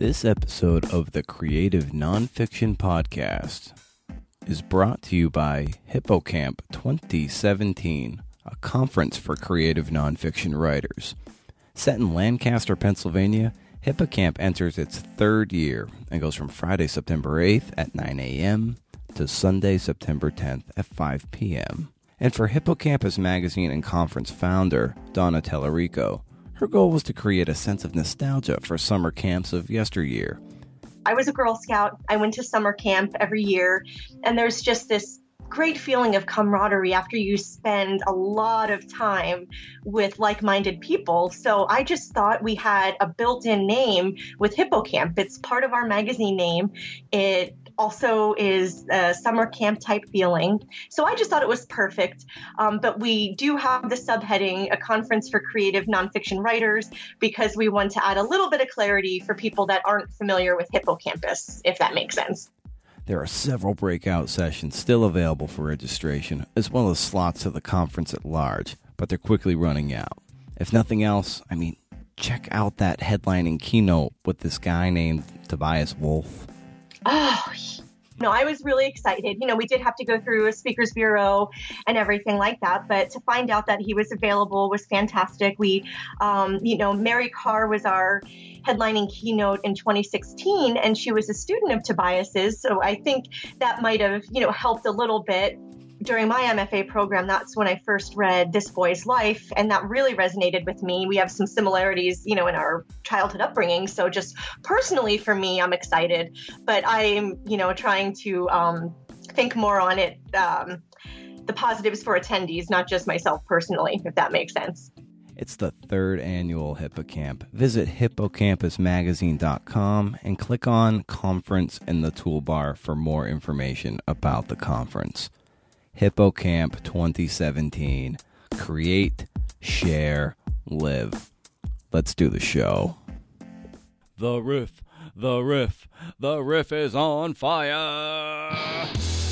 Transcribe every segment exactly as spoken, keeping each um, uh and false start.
This episode of the Creative Nonfiction Podcast is brought to you by Hippocamp twenty seventeen, a conference for creative nonfiction writers. Set in Lancaster, Pennsylvania, Hippocamp enters its third year and goes from Friday, September eighth at nine a.m. to Sunday, September tenth at five p.m. And for Hippocampus Magazine and Conference founder, Donna Tellerico, her goal was to create a sense of nostalgia for summer camps of yesteryear. I was a Girl Scout. I went to summer camp every year, and there's just this great feeling of camaraderie after you spend a lot of time with like-minded people. So I just thought we had a built-in name with Hippocamp. It's part of our magazine name. It also is a summer camp type feeling. So I just thought it was perfect. Um, but we do have the subheading, a conference for creative nonfiction writers, because we want to add a little bit of clarity for people that aren't familiar with Hippocampus, if that makes sense. There are several breakout sessions still available for registration, as well as slots to the conference at large, but they're quickly running out. If nothing else, I mean, check out that headlining keynote with this guy named Tobias Wolff. Oh, no, I was really excited. You know, we did have to go through a speakers bureau and everything like that, but to find out that he was available was fantastic. We, um, you know, Mary Carr was our headlining keynote in twenty sixteen, and she was a student of Tobias's. So I think that might have, you know, helped a little bit. During my M F A program, that's when I first read This Boy's Life, and that really resonated with me. We have some similarities, you know, in our childhood upbringing. So just personally for me, I'm excited, but I'm, you know, trying to um, think more on it, um, the positives for attendees, not just myself personally, if that makes sense. It's the third annual Hippocamp. Visit hippocampus magazine dot com and click on Conference in the toolbar for more information about the conference. Hippocamp twenty seventeen. Create, share, live. Let's do the show. The riff, the riff, the riff is on fire. I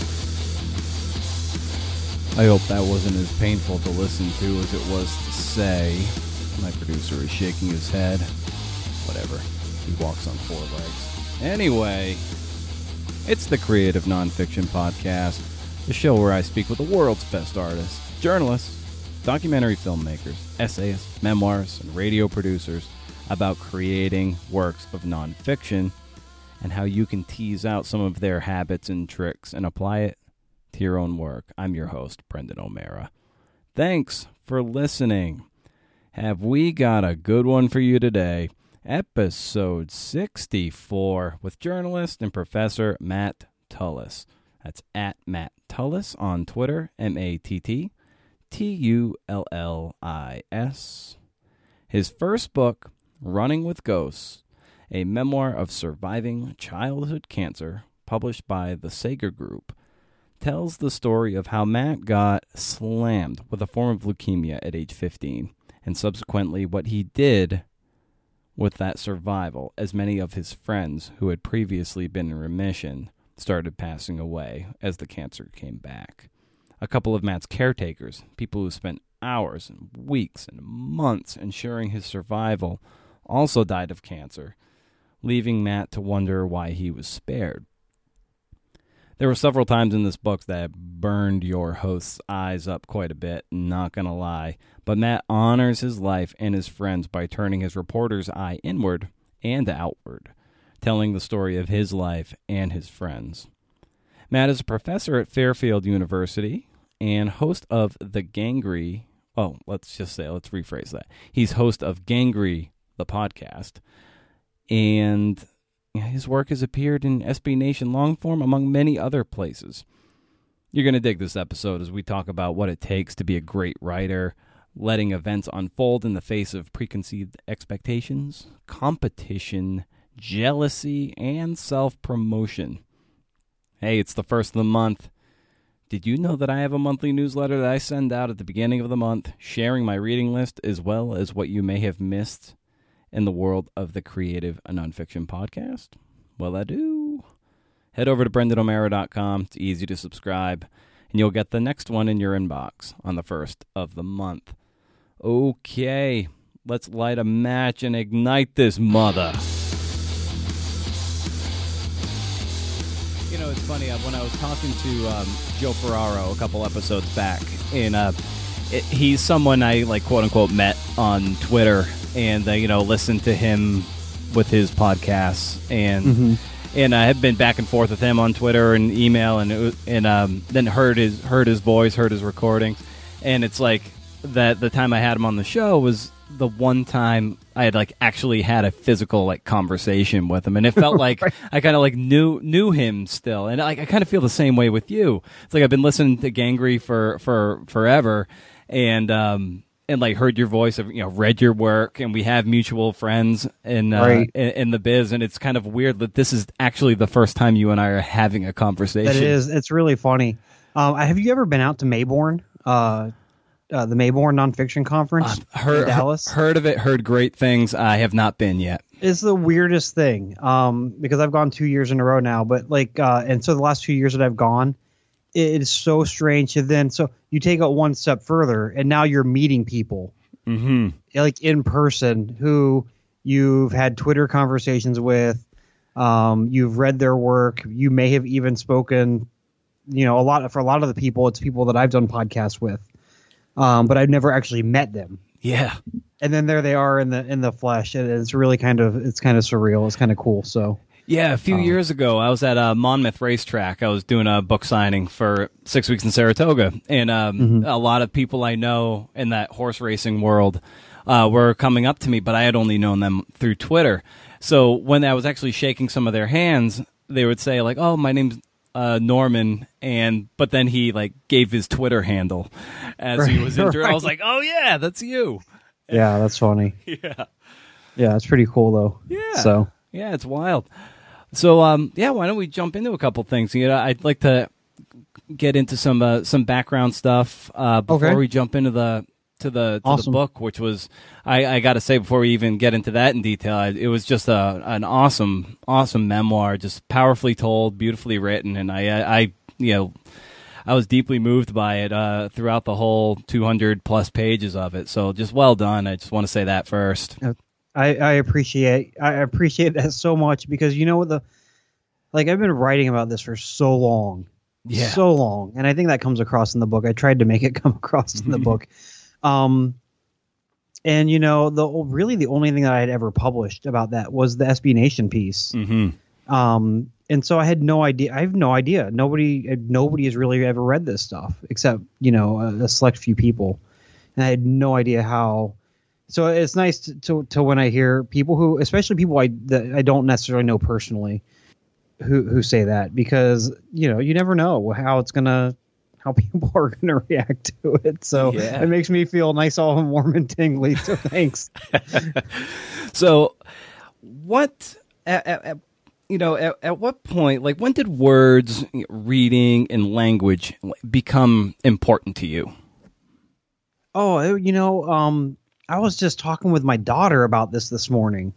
hope that wasn't as painful to listen to as it was to say. My producer is shaking his head. Whatever. He walks on four legs. Anyway, it's the Creative Nonfiction Podcast. The show where I speak with the world's best artists, journalists, documentary filmmakers, essayists, memoirists, and radio producers about creating works of nonfiction and how you can tease out some of their habits and tricks and apply it to your own work. I'm your host, Brendan O'Mara. Thanks for listening. Have we got a good one for you today? Episode sixty-four with journalist and professor Matt Tullis. That's at Matt Tullis on Twitter, M A T T T U L L I S. His first book, Running with Ghosts, a memoir of surviving childhood cancer, published by the Sager Group, tells the story of how Matt got slammed with a form of leukemia at age fifteen, and subsequently what he did with that survival, as many of his friends who had previously been in remission started passing away as the cancer came back. A couple of Matt's caretakers, people who spent hours and weeks and months ensuring his survival, also died of cancer, leaving Matt to wonder why he was spared. There were several times in this book that burned your host's eyes up quite a bit, not gonna lie, but Matt honors his life and his friends by turning his reporter's eye inward and outward, telling the story of his life and his friends. Matt is a professor at Fairfield University and host of the Gangrey, oh, let's just say, let's rephrase that. He's host of Gangrey, the podcast, and his work has appeared in S B Nation Longform, among many other places. You're going to dig this episode as we talk about what it takes to be a great writer, letting events unfold in the face of preconceived expectations, competition, jealousy, and self-promotion. Hey, it's the first of the month. Did you know that I have a monthly newsletter that I send out at the beginning of the month, sharing my reading list as well as what you may have missed in the world of the Creative Nonfiction Podcast? Well, I do. Head over to brendan o'mara dot com. It's easy to subscribe, and you'll get the next one in your inbox on the first of the month. Okay, let's light a match and ignite this mother. You know, it's funny. uh, When I was talking to um, Joe Ferraro a couple episodes back, and uh, it, he's someone I, like, quote-unquote, met on Twitter, and, uh, you know, listened to him with his podcasts, and mm-hmm. and I have been back and forth with him on Twitter and email, and it was, and um, then heard his heard his voice, heard his recording, and it's like that the time I had him on the show was the one time I had like actually had a physical like conversation with him, and it felt like right. I kind of like knew knew him still, and like I kind of feel the same way with you. It's like I've been listening to Gangrey for for forever, and um and like heard your voice, of you know read your work, and we have mutual friends in uh, right. in, in the biz, and it's kind of weird that this is actually the first time you and I are having a conversation. That is, it's really funny. Um, have you ever been out to Mayborn? Uh, Uh, the Mayborn Nonfiction Conference uh, heard, in Dallas. Heard of it, heard great things. I have not been yet. It's the weirdest thing um, because I've gone two years in a row now. But like, uh, and so the last two years that I've gone, it is so strange. And then so you take it one step further, and now you're meeting people mm-hmm. like in person who you've had Twitter conversations with. Um, you've read their work. You may have even spoken. You know, a lot for a lot of the people, it's people that I've done podcasts with. Um, but I've never actually met them. Yeah. And then there they are in the in the flesh, and it's really kind of it's kind of surreal. It's kind of cool. So yeah, a few um, years ago, I was at a Monmouth racetrack. I was doing a book signing for Six Weeks in Saratoga, and um, mm-hmm. a lot of people I know in that horse racing world uh, were coming up to me, but I had only known them through Twitter. So when I was actually shaking some of their hands, they would say like, "Oh, my name's Uh, Norman," and but then he like gave his Twitter handle as right, he was injured. Right. I was like, "Oh yeah, that's you." Yeah, that's funny. yeah, yeah, it's pretty cool though. Yeah, so yeah, it's wild. So um, yeah, why don't we jump into a couple things? You know, I'd like to get into some uh, some background stuff uh, before okay. we jump into the to the to awesome. the book, which was I, I got to say before we even get into that in detail, I, it was just a an awesome awesome memoir, just powerfully told, beautifully written, and I I, I you know I was deeply moved by it uh, throughout the whole two hundred plus pages of it. So just well done. I just want to say that first. I, I appreciate I appreciate that so much because you know what the like I've been writing about this for so long, yeah, so long, and I think that comes across in the book. I tried to make it come across in the book. Um, and you know, the really the only thing that I had ever published about that was the S B Nation piece. Mm-hmm. Um, and so I had no idea. I have no idea. Nobody, nobody has really ever read this stuff except you know a, a select few people, and I had no idea how. So it's nice to to, to when I hear people who, especially people I that I don't necessarily know personally, who who say that because you know you never know how it's gonna. how people are going to react to it. So yeah. It makes me feel nice, all warm and tingly. So thanks. So what, at, at, you know, at, at what point, like when did words, reading, and language become important to you? Oh, you know, um, I was just talking with my daughter about this this morning.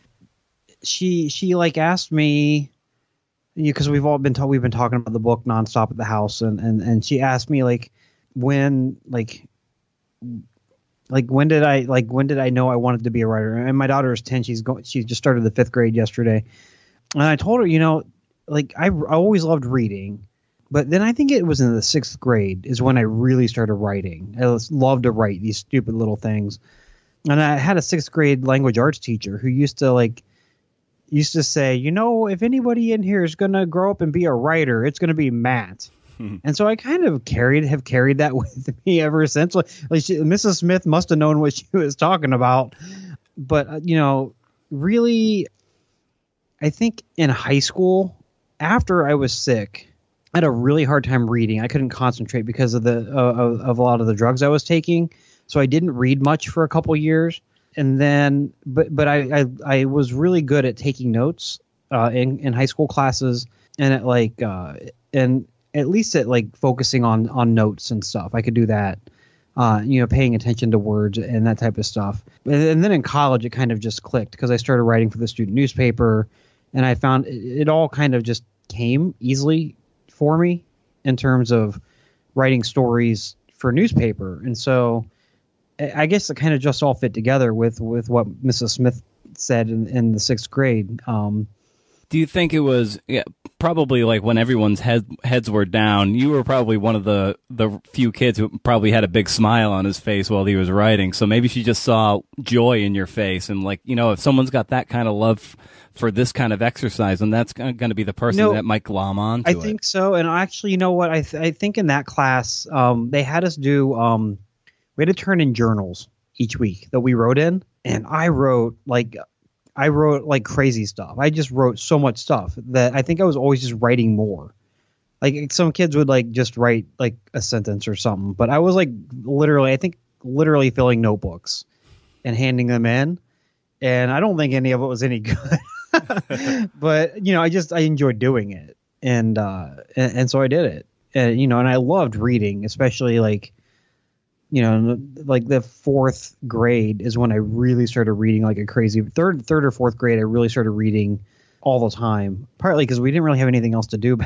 she, she like asked me, because we've all been ta- we've been talking about the book nonstop at the house, and, and, and she asked me like when like like when did I like when did I know I wanted to be a writer? And my daughter is ten. She's going. She just started the fifth grade yesterday, and I told her, you know, like I, I always loved reading, but then I think it was in the sixth grade is when I really started writing. I loved to write these stupid little things, and I had a sixth grade language arts teacher who used to like. used to say, you know, if anybody in here is going to grow up and be a writer, it's going to be Matt. And so I kind of carried, have carried that with me ever since. Like, like she, Missus Smith must have known what she was talking about. But, uh, you know, really, I think in high school, after I was sick, I had a really hard time reading. I couldn't concentrate because of the uh, of, of a lot of the drugs I was taking. So I didn't read much for a couple years. And then, but but I, I, I was really good at taking notes uh, in, in high school classes and at like uh, and at least at like focusing on, on notes and stuff. I could do that, uh, you know, paying attention to words and that type of stuff. And, and then in college, it kind of just clicked because I started writing for the student newspaper, and I found it, it all kind of just came easily for me in terms of writing stories for newspaper. And so I guess it kind of just all fit together with, with what Missus Smith said in, in the sixth grade. Um, Do you think it was yeah, probably like when everyone's head, heads were down, you were probably one of the, the few kids who probably had a big smile on his face while he was writing. So maybe she just saw joy in your face. And like, you know, if someone's got that kind of love for this kind of exercise, then that's going to be the person no, that might glom on to I it. think so. And actually, you know what? I, th- I think in that class, um, they had us do, um, we had to turn in journals each week that we wrote in. And I wrote like... I wrote like crazy stuff. I just wrote so much stuff that I think I was always just writing more. Like some kids would like just write like a sentence or something, but I was like literally, I think literally filling notebooks and handing them in. And I don't think any of it was any good, but you know, I just, I enjoyed doing it. And, uh, and, and so I did it. And, you know, and I loved reading, especially like, you know, like the fourth grade is when I really started reading like a crazy third, third or fourth grade. I really started reading all the time, partly because we didn't really have anything else to do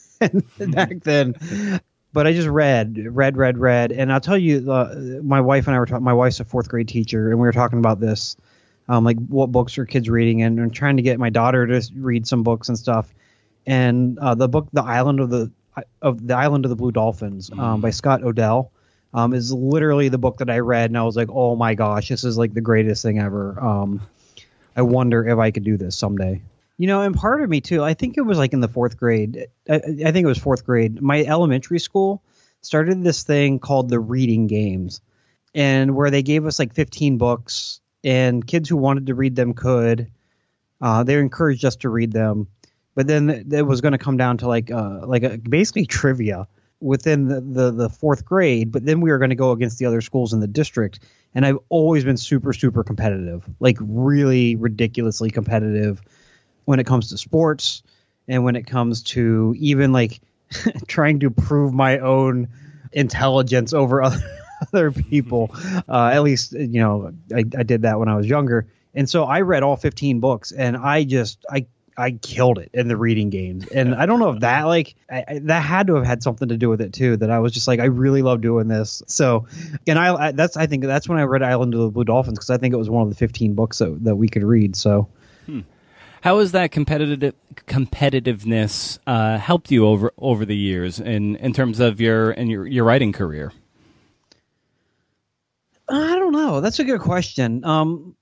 back then. But I just read, read, read, read. And I'll tell you, uh, my wife and I were talking, my wife's a fourth grade teacher, and we were talking about this, um, like what books are kids reading, and, and trying to get my daughter to read some books and stuff. And uh, the book, The Island of the, of the Island of the Blue Dolphins, um, mm. by Scott Odell. Um, is literally the book that I read, and I was like, oh my gosh, this is like the greatest thing ever. Um, I wonder if I could do this someday. You know, and part of me too, I think it was like in the fourth grade. I, I think it was fourth grade. My elementary school started this thing called the Reading Games, and where they gave us like fifteen books, and kids who wanted to read them could. Uh, they encouraged us to read them, but then it was going to come down to like uh, like a, basically trivia within the, the, the fourth grade, but then we were going to go against the other schools in the district. And I've always been super, super competitive, like really ridiculously competitive when it comes to sports and when it comes to even like trying to prove my own intelligence over other, other people. Uh, at least, you know, I, I did that when I was younger. And so I read all fifteen books, and I just, I, I killed it in the Reading Games. And I don't know if that like I, I, that had to have had something to do with it too, that I was just like, I really love doing this. So, and I, I that's, I think that's when I read Island of the Blue Dolphins, because I think it was one of the fifteen books that, that we could read. So, hmm. How has that competitive competitiveness uh, helped you over, over the years in, in terms of your, in your, your writing career? I don't know. That's a good question. Um,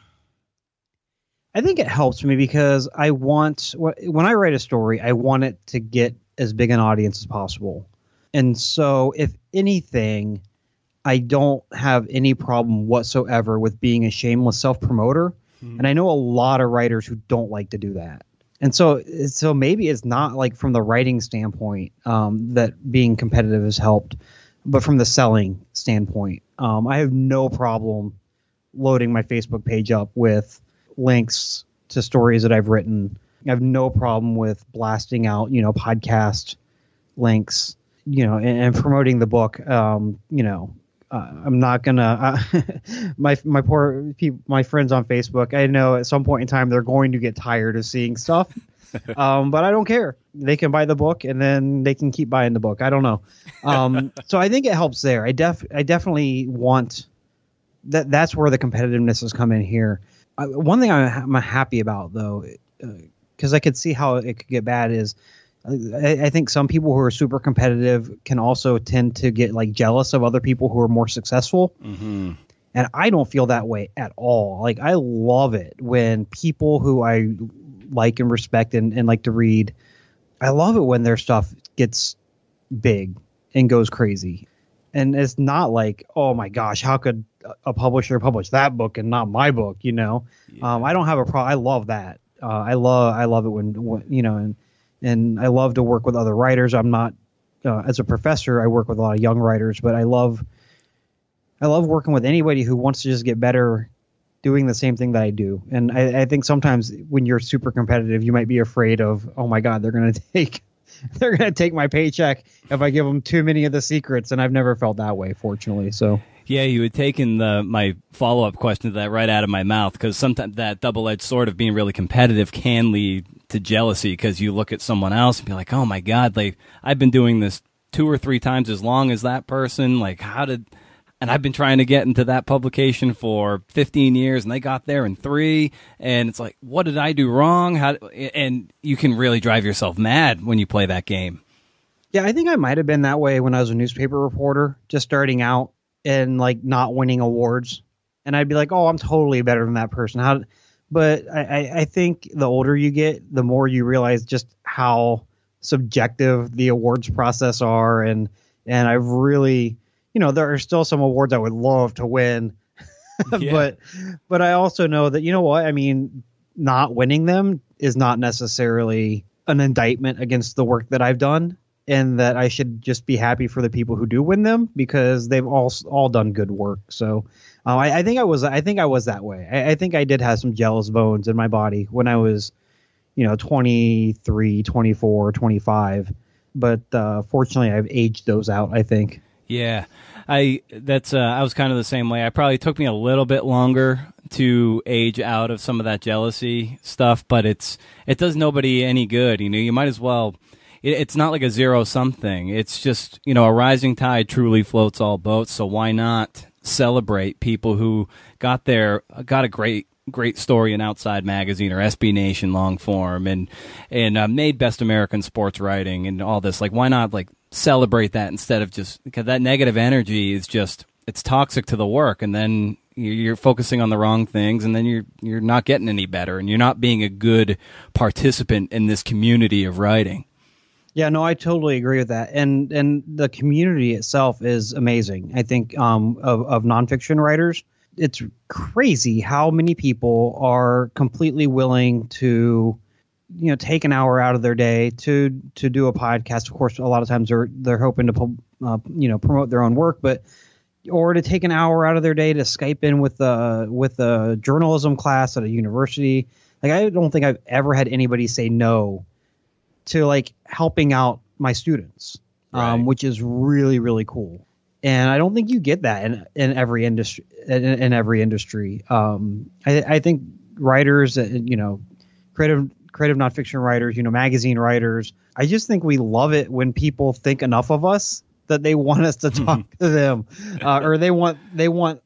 I think it helps me because I want, when I write a story, I want it to get as big an audience as possible. And so if anything, I don't have any problem whatsoever with being a shameless self-promoter. Mm-hmm. And I know a lot of writers who don't like to do that. And so, so maybe it's not like from the writing standpoint um, that being competitive has helped, but from the selling standpoint, um, I have no problem loading my Facebook page up with links to stories that I've written. I have no problem with blasting out, you know, podcast links, you know, and, and promoting the book. Um, you know, uh, I'm not gonna, uh, my, my poor people, my friends on Facebook, I know at some point in time, they're going to get tired of seeing stuff. um, but I don't care. They can buy the book and then they can keep buying the book. I don't know. Um, so I think it helps there. I def, I definitely want that. That's where the competitiveness has come in here. Uh, one thing I'm, I'm happy about, though, because uh, I could see how it could get bad, is I, I think some people who are super competitive can also tend to get like jealous of other people who are more successful. Mm-hmm. And I don't feel that way at all. Like, I love it when people who I like and respect and, and like to read, I love it when their stuff gets big and goes crazy. And it's not like, oh my gosh, how could a publisher publish that book and not my book? You know, yeah. um, I don't have a problem. I love that. Uh, I love, I love it when, when, you know, and, and I love to work with other writers. I'm not, uh, as a professor, I work with a lot of young writers, but I love, I love working with anybody who wants to just get better doing the same thing that I do. And I, I think sometimes when you're super competitive, you might be afraid of, oh my God, they're going to take, they're going to take my paycheck if I give them too many of the secrets. And I've never felt that way, fortunately. So. Yeah, you had taken the, my follow-up question to that right out of my mouth, because sometimes that double-edged sword of being really competitive can lead to jealousy, because you look at someone else and be like, oh my God, like I've been doing this two or three times as long as that person. Like, how did And I've been trying to get into that publication for fifteen years, and they got there in three. And it's like, what did I do wrong? How? And you can really drive yourself mad when you play that game. Yeah, I think I might have been that way when I was a newspaper reporter, just starting out and like not winning awards. And I'd be like, oh, I'm totally better than that person. How? But I, I think the older you get, the more you realize just how subjective the awards process are. And and I've really, you know, there are still some awards I would love to win. Yeah. but but I also know that, you know what, I mean, not winning them is not necessarily an indictment against the work that I've done, and that I should just be happy for the people who do win them because they've all all done good work. So uh, I, I think I was I think I was that way. I, I think I did have some jealous bones in my body when I was, you know, twenty-three, twenty-four, twenty-five. But uh, fortunately, I've aged those out, I think. Yeah, I that's uh, I was kind of the same way. It probably took me a little bit longer to age out of some of that jealousy stuff, but it's it does nobody any good. You know, you might as well. It, it's not like a zero sum thing. It's just, you know, a rising tide truly floats all boats. So why not celebrate people who got there, got a great. great story in Outside Magazine or S B Nation long form and and uh, made Best American Sports Writing and all this. Like, why not like celebrate that instead of just, because that negative energy is just, it's toxic to the work, and then you're focusing on the wrong things, and then you're you're not getting any better, and you're not being a good participant in this community of writing. Yeah, no, I totally agree with that. And and the community itself is amazing. I think um, of, of nonfiction writers, it's crazy how many people are completely willing to, you know, take an hour out of their day to to do a podcast. Of course, a lot of times they're they're hoping to uh, you know promote their own work, but or to take an hour out of their day to Skype in with a with a journalism class at a university. Like, I don't think I've ever had anybody say no to like helping out my students, right. um, which is really really cool. And I don't think you get that in, in every industry. In, in every industry, um, I, I think writers, you know, creative creative nonfiction writers, you know, magazine writers. I just think we love it when people think enough of us that they want us to talk to them, uh, or they want they want,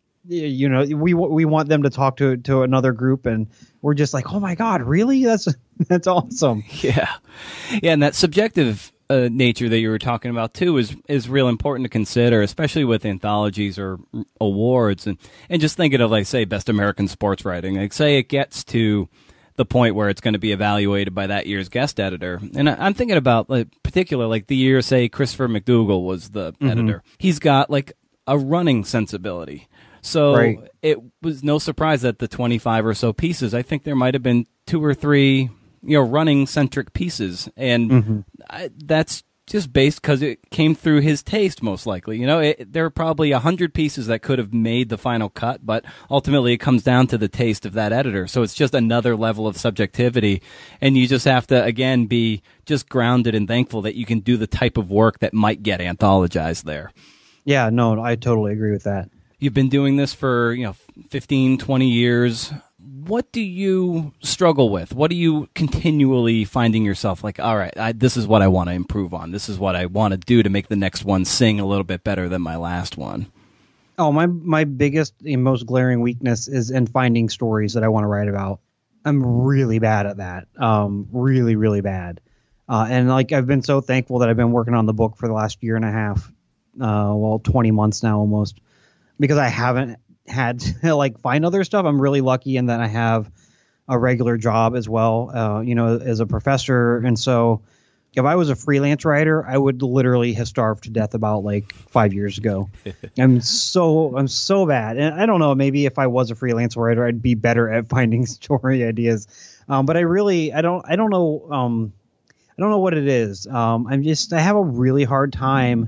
you know, we we want them to talk to to another group, and we're just like, oh my God, really? That's that's awesome. Yeah, yeah, and that subjective Uh, nature that you were talking about too is is real important to consider, especially with anthologies or awards, and and just thinking of, like, say, Best American Sports Writing. Like, say it gets to the point where it's going to be evaluated by that year's guest editor, and I, I'm thinking about, like, particular like the year, say, Christopher McDougall was the mm-hmm. editor. He's got like a running sensibility, so right. It was no surprise that the twenty-five or so pieces, I think there might have been two or three, you know, running centric pieces, and mm-hmm. I, that's just based because it came through his taste, most likely. You know, it, there are probably a hundred pieces that could have made the final cut, but ultimately it comes down to the taste of that editor. So it's just another level of subjectivity, and you just have to, again, be just grounded and thankful that you can do the type of work that might get anthologized there. Yeah, no, I totally agree with that. You've been doing this for, you know, fifteen, twenty years. What do you struggle with? What are you continually finding yourself like, all right, I, this is what I want to improve on. This is what I want to do to make the next one sing a little bit better than my last one? Oh, my my biggest and most glaring weakness is in finding stories that I want to write about. I'm really bad at that. Um, really, really bad. Uh, and like, I've been so thankful that I've been working on the book for the last year and a half. Uh, well, twenty months now almost, because I haven't had to like find other stuff. I'm really lucky in that I have a regular job as well, uh, you know, as a professor. And so if I was a freelance writer, I would literally have starved to death about like five years ago. I'm so I'm so bad. And I don't know, maybe if I was a freelance writer, I'd be better at finding story ideas. Um, but I really I don't I don't know. Um, I don't know what it is. Um, I'm just I have a really hard time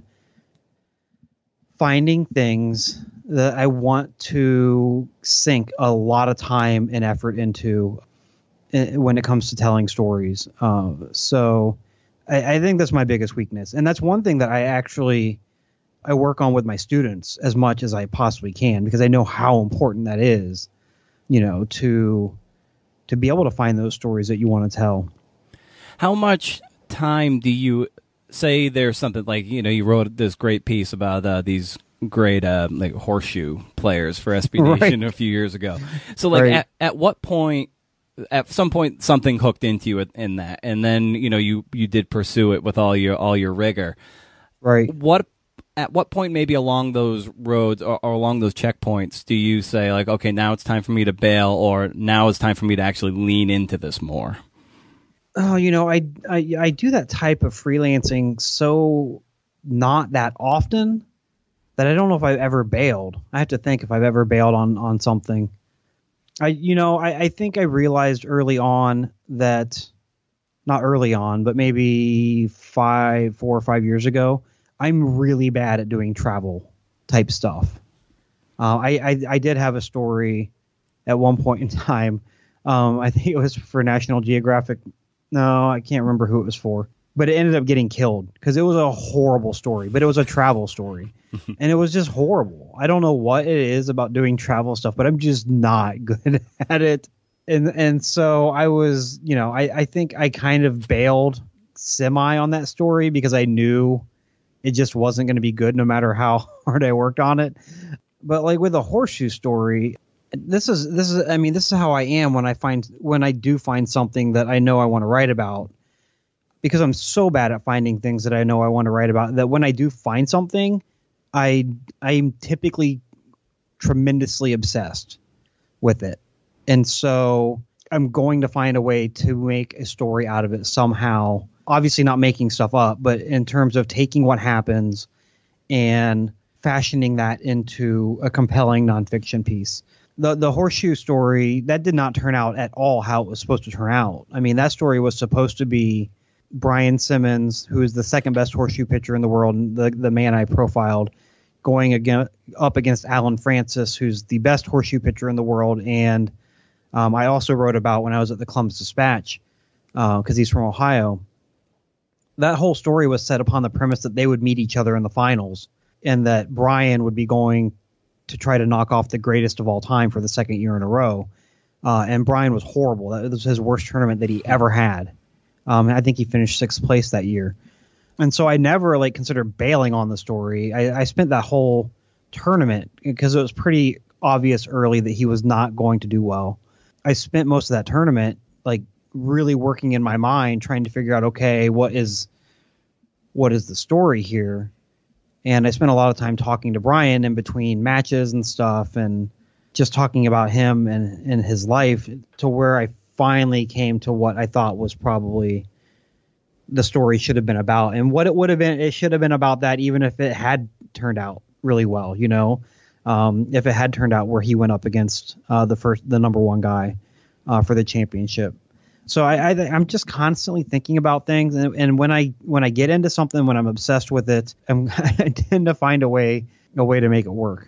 finding things that I want to sink a lot of time and effort into when it comes to telling stories. Uh, so I, I think that's my biggest weakness. And that's one thing that I actually, I work on with my students as much as I possibly can, because I know how important that is, you know, to, to be able to find those stories that you want to tell. How much time do you say there's something like, you know, you wrote this great piece about uh, these great uh, like horseshoe players for S B Nation Right. a few years ago. So like Right. at, at what point, at some point something hooked into you in that, and then you know you you did pursue it with all your all your rigor. Right. What at what point maybe along those roads or, or along those checkpoints do you say like, okay, now it's time for me to bail, or now it's time for me to actually lean into this more? Oh, you know, I, I I do that type of freelancing so not that often that I don't know if I've ever bailed. I have to think if I've ever bailed on, on something. I you know, I, I think I realized early on that, not early on, but maybe five, four or five years ago, I'm really bad at doing travel type stuff. Uh, I, I I did have a story at one point in time. Um, I think it was for National Geographic. No, I can't remember who it was for, but it ended up getting killed because it was a horrible story, but it was a travel story and it was just horrible. I don't know what it is about doing travel stuff, but I'm just not good at it. And, and so I was, you know, I, I think I kind of bailed semi on that story because I knew it just wasn't going to be good no matter how hard I worked on it. But like with the horseshoe story, This is this is I mean this is how I am when I find when I do find something that I know I want to write about, because I'm so bad at finding things that I know I want to write about that when I do find something, I I'm typically tremendously obsessed with it. And so I'm going to find a way to make a story out of it somehow. Obviously not making stuff up, but in terms of taking what happens and fashioning that into a compelling nonfiction piece. The the horseshoe story, that did not turn out at all how it was supposed to turn out. I mean, that story was supposed to be Brian Simmons, who is the second best horseshoe pitcher in the world, and the, the man I profiled, going again, up against Alan Francis, who's the best horseshoe pitcher in the world. And um, I also wrote about when I was at the Columbus Dispatch, because uh, he's from Ohio. That whole story was set upon the premise that they would meet each other in the finals, and that Brian would be going to try to knock off the greatest of all time for the second year in a row. Uh, and Brian was horrible. That was his worst tournament that he ever had. Um, I think he finished sixth place that year. And so I never like considered bailing on the story. I, I spent that whole tournament, because it was pretty obvious early that he was not going to do well. I spent most of that tournament like really working in my mind, trying to figure out, okay, what is, what is the story here? And I spent a lot of time talking to Brian in between matches and stuff, and just talking about him and, and his life, to where I finally came to what I thought was probably the story should have been about. And what it would have been, it should have been about that, even if it had turned out really well, you know, um, if it had turned out where he went up against uh, the first, the number one guy uh, for the championship. So I, I, I'm just constantly thinking about things, and, and when I when I get into something, when I'm obsessed with it, I'm, I tend to find a way a way to make it work.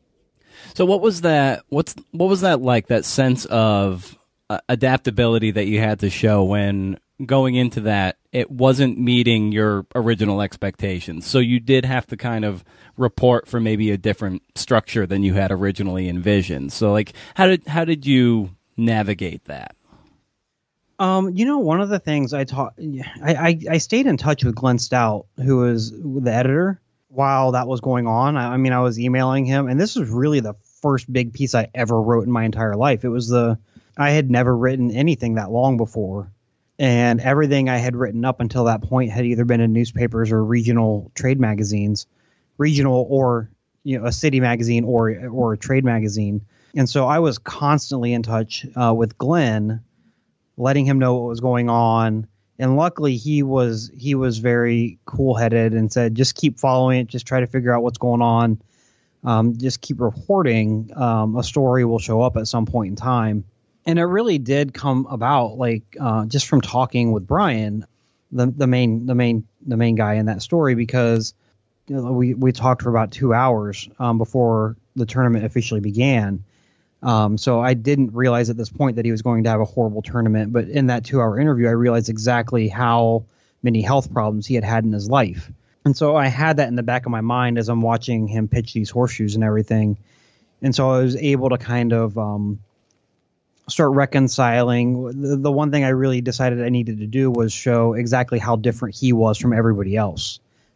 So what was that? What's what was that like? That sense of uh, adaptability that you had to show when going into that, it wasn't meeting your original expectations. So you did have to kind of report for maybe a different structure than you had originally envisioned. So like, how did how did you navigate that? Um, you know, one of the things I taught, I, I, I stayed in touch with Glenn Stout, who was the editor, while that was going on. I, I mean, I was emailing him, and this was really the first big piece I ever wrote in my entire life. It was the, I had never written anything that long before, and everything I had written up until that point had either been in newspapers or regional trade magazines, regional or, you know, a city magazine or, or a trade magazine. And so I was constantly in touch uh, with Glenn, letting him know what was going on. And luckily he was, he was very cool headed and said, just keep following it. Just try to figure out what's going on. Um, just keep reporting. Um, a story will show up at some point in time. And it really did come about like, uh, just from talking with Brian, the, the main, the main, the main guy in that story, because you know, we, we talked for about two hours, um, before the tournament officially began. Um, so I didn't realize at this point that he was going to have a horrible tournament. But in that two hour interview, I realized exactly how many health problems he had had in his life. And so I had that in the back of my mind as I'm watching him pitch these horseshoes and everything. And so I was able to kind of um, start reconciling. The, the one thing I really decided I needed to do was show exactly how different he was from everybody else.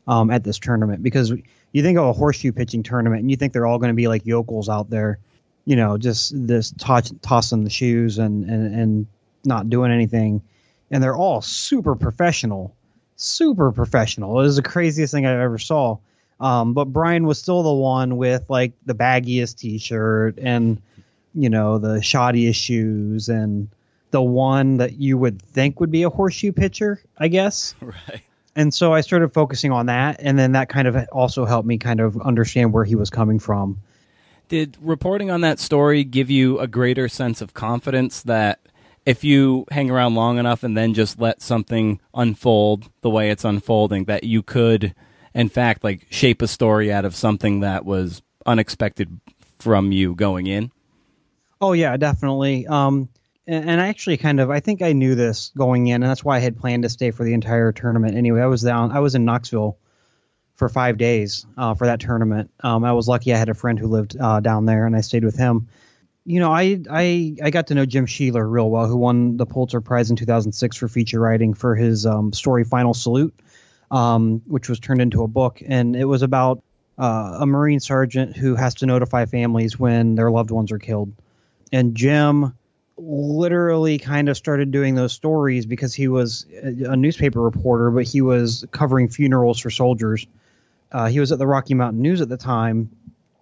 um, at this tournament, because you think of a horseshoe pitching tournament and you think they're all going to be like yokels out there, you know, just this toss, tossing the shoes and, and, and not doing anything. And they're all super professional, super professional. It was the craziest thing I ever saw. Um, but Brian was still the one with like the baggiest t-shirt and, you know, the shoddiest shoes and the one that you would think would be a horseshoe pitcher, I guess. Right. And so I started focusing on that, and then that kind of also helped me kind of understand where he was coming from. Did reporting on that story give you a greater sense of confidence that if you hang around long enough and then just let something unfold the way it's unfolding, that you could, in fact, like shape a story out of something that was unexpected from you going in? Oh, yeah, definitely. Um, and, and I actually kind of, I think I knew this going in, and that's why I had planned to stay for the entire tournament. Anyway, I was down, I was in Knoxville for five days uh, for that tournament. Um, I was lucky I had a friend who lived uh, down there, and I stayed with him. You know, I, I I got to know Jim Sheeler real well, who won the Pulitzer Prize in two thousand six for feature writing for his um, story Final Salute, um, which was turned into a book. And it was about uh, a Marine sergeant who has to notify families when their loved ones are killed. And Jim literally kind of started doing those stories because he was a newspaper reporter, but he was covering funerals for soldiers. Uh, he was at the Rocky Mountain News at the time.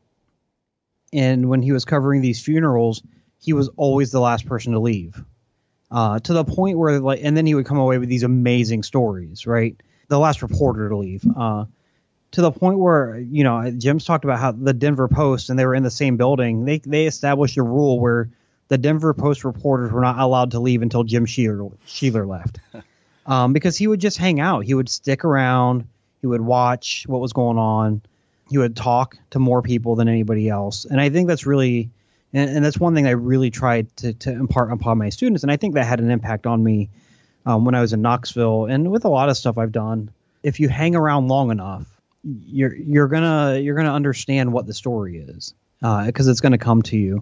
And when he was covering these funerals, he was always the last person to leave, uh, to the point where, like, and then he would come away with these amazing stories, right? The last reporter to leave, uh, to the point where, you know, Jim's talked about how the Denver Post, and they were in the same building. They, they established a rule where the Denver Post reporters were not allowed to leave until Jim Sheeler, Sheeler left, um, because he would just hang out. He would stick around. He would watch what was going on. He would talk to more people than anybody else. And I think that's really, and, and that's one thing I really tried to, to impart upon my students. And I think that had an impact on me um, when I was in Knoxville and with a lot of stuff I've done. If you hang around long enough, you're, you're gonna, you're gonna understand what the story is, uh, because it's going to come to you.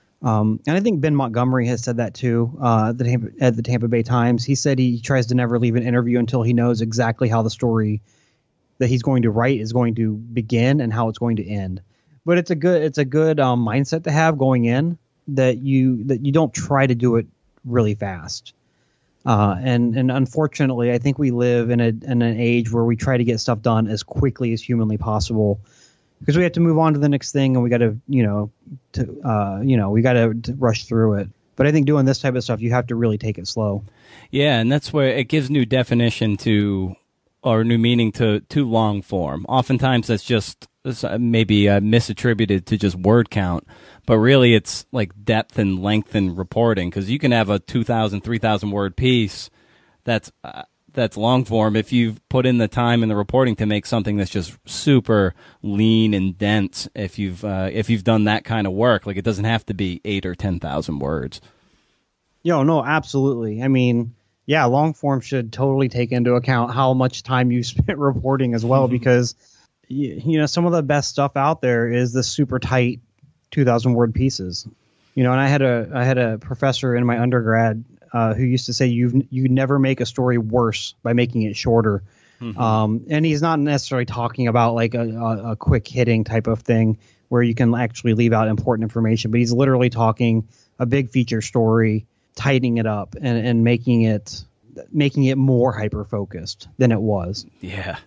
Um, and I think Ben Montgomery has said that too, uh, at the Tampa, at the Tampa Bay Times. He said he tries to never leave an interview until he knows exactly how the story that he's going to write is going to begin and how it's going to end. But it's a good it's a good um, mindset to have going in, that you that you don't try to do it really fast. Uh, and and unfortunately, I think we live in a in an age where we try to get stuff done as quickly as humanly possible, because we have to move on to the next thing, and we got to you know to uh, you know we got to rush through it. But I think doing this type of stuff, you have to really take it slow. Yeah, and that's where it gives new definition to, or new meaning to, to long form. Oftentimes that's just maybe uh, misattributed to just word count, but really it's like depth and length in reporting, because you can have a two thousand, three thousand word piece that's uh, that's long form if you've put in the time in the reporting to make something that's just super lean and dense. If you've uh, if you've done that kind of work, like, it doesn't have to be eight or ten thousand words. Yo, no, absolutely. I mean, yeah, long form should totally take into account how much time you spent reporting as well, mm-hmm. because you, you know some of the best stuff out there is the super tight two thousand word pieces. You know, and I had a I had a professor in my undergrad uh, who used to say you you never make a story worse by making it shorter. Mm-hmm. Um, and he's not necessarily talking about like a, a, a quick hitting type of thing where you can actually leave out important information, but he's literally talking a big feature story, tightening it up and, and making it making it more hyper focused than it was. Yeah.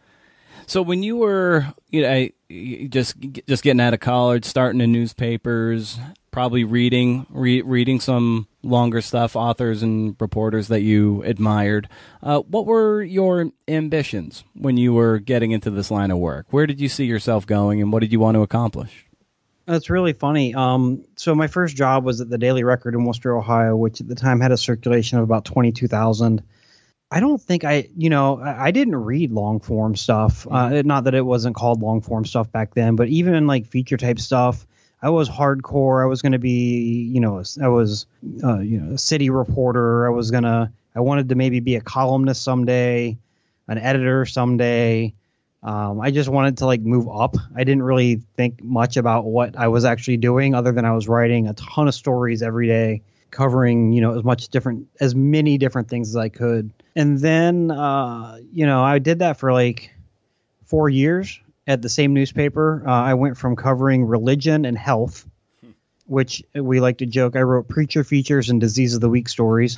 So when you were, you know, just just getting out of college, starting in newspapers, probably reading re- reading some longer stuff, authors and reporters that you admired. Uh, what were your ambitions when you were getting into this line of work? Where did you see yourself going, and what did you want to accomplish? That's really funny. Um, so my first job was at the Daily Record in Worcester, Ohio, which at the time had a circulation of about twenty-two thousand. I don't think I, you know, I, I didn't read long form stuff. Uh, not that it wasn't called long form stuff back then, but even in like feature type stuff, I was hardcore. I was going to be, you know, I was, uh, you know, a city reporter. I was going to, I wanted to maybe be a columnist someday, an editor someday. Um, I just wanted to like move up. I didn't really think much about what I was actually doing, other than I was writing a ton of stories every day, covering, you know, as much different, as many different things as I could. And then, uh, you know, I did that for like four years at the same newspaper. Uh, I went from covering religion and health, which we like to joke, I wrote preacher features and disease of the week stories,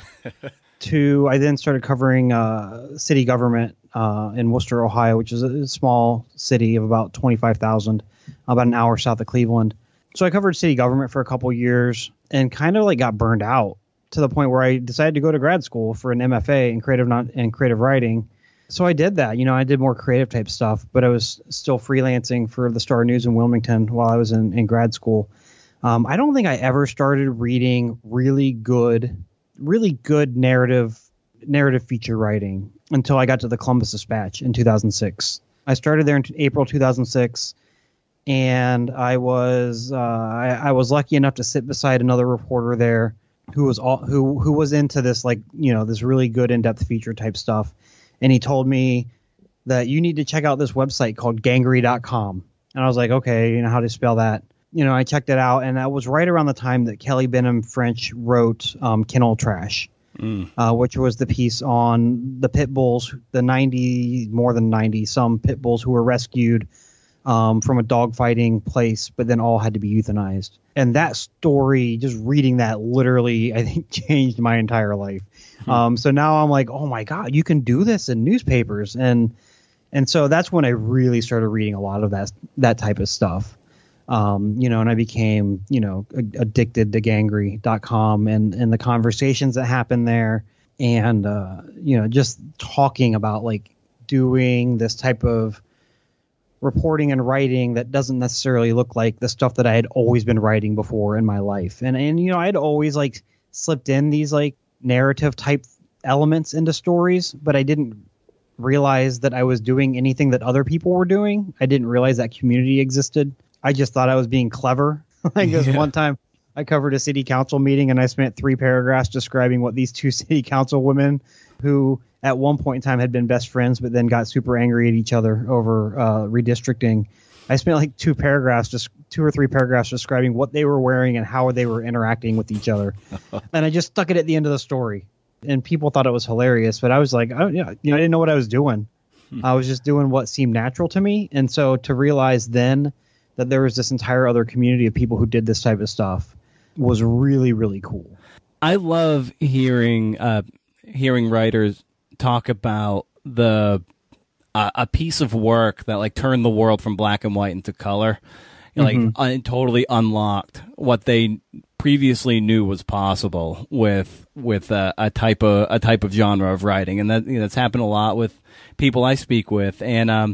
to I then started covering uh, city government uh, in Worcester, Ohio, which is a small city of about twenty-five thousand, about an hour south of Cleveland. So I covered city government for a couple years and kind of like got burned out to the point where I decided to go to grad school for an M F A in creative not in creative writing. So I did that. You know, I did more creative type stuff, but I was still freelancing for the Star News in Wilmington while I was in, in grad school. Um, I don't think I ever started reading really good, really good narrative narrative feature writing until I got to the Columbus Dispatch in two thousand six. I started there in April two thousand six, and I was uh, I, I was lucky enough to sit beside another reporter there who was all, who who was into this, like, you know, this really good in-depth feature type stuff. And he told me that you need to check out this website called gangrey dot com. And I was like, okay, you know, how to spell that? You know, I checked it out, and that was right around the time that Kelly Benham French wrote um, Kennel Trash, mm. uh, which was the piece on the pit bulls, the ninety, more than ninety, some pit bulls who were rescued um, from a dogfighting place, but then all had to be euthanized. And that story, just reading that, literally, I think, changed my entire life. Hmm. Um, so now I'm like, oh my God, you can do this in newspapers. And and so that's when I really started reading a lot of that that type of stuff. Um, you know, and I became, you know, addicted to gangrey dot com and, and the conversations that happened there. And, uh, you know, just talking about like doing this type of reporting and writing that doesn't necessarily look like the stuff that I had always been writing before in my life. And, and, you know, I'd always like slipped in these like narrative type elements into stories, but I didn't realize that I was doing anything that other people were doing. I didn't realize that community existed. I just thought I was being clever. Like this yeah. one time I covered a city council meeting and I spent three paragraphs describing what these two city council women who at one point in time had been best friends, but then got super angry at each other over uh, redistricting. I spent like two paragraphs, just two or three paragraphs describing what they were wearing and how they were interacting with each other. And I just stuck it at the end of the story. And people thought it was hilarious, but I was like, oh, yeah, you know, I didn't know what I was doing. Hmm. I was just doing what seemed natural to me. And so to realize then that there was this entire other community of people who did this type of stuff was really, really cool. I love hearing uh, hearing writers talk about the uh, a piece of work that like turned the world from black and white into color, you know, mm-hmm. like un- totally unlocked what they previously knew was possible with with uh, a type of a type of genre of writing, and that you know, that's happened a lot with people I speak with. And um,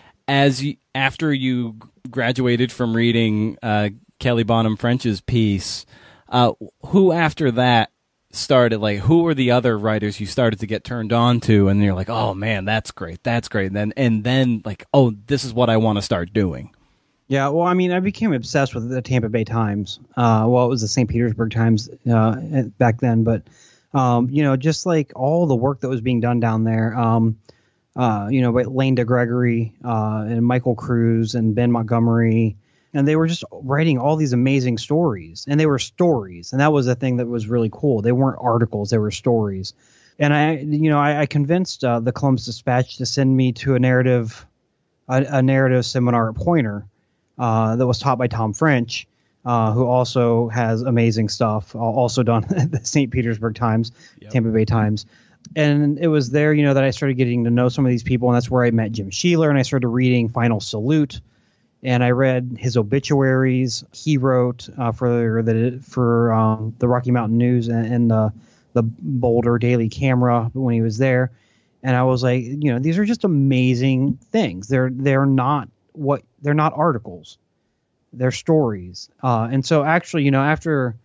as you, after you graduated from reading uh, Kelly Bonham French's piece, uh, who after that started, like, who were the other writers you started to get turned on to, and you're like, oh man, that's great, that's great, and then and then like, oh, this is what I want to start doing. Yeah, well, I mean, I became obsessed with the Tampa Bay Times. Uh, well, it was the Saint Petersburg Times uh, back then, but um, you know, just like all the work that was being done down there. Um, uh, you know, by Lane DeGregory uh, and Michael Cruz and Ben Montgomery. And they were just writing all these amazing stories, and they were stories. And that was the thing that was really cool. They weren't articles, they were stories. And I, you know, I, I convinced uh, the Columbus Dispatch to send me to a narrative, a, a narrative seminar at Poynter uh, that was taught by Tom French, uh, who also has amazing stuff, also done at the Saint Petersburg Times, yep. Tampa Bay Times. And it was there, you know, that I started getting to know some of these people, and that's where I met Jim Sheeler, and I started reading Final Salute. And I read his obituaries. He wrote uh, for the for um, the Rocky Mountain News and, and the the Boulder Daily Camera when he was there. And I was like, you know, these are just amazing things. They're they're not what they're not articles. They're stories. Uh, and so actually, you know, after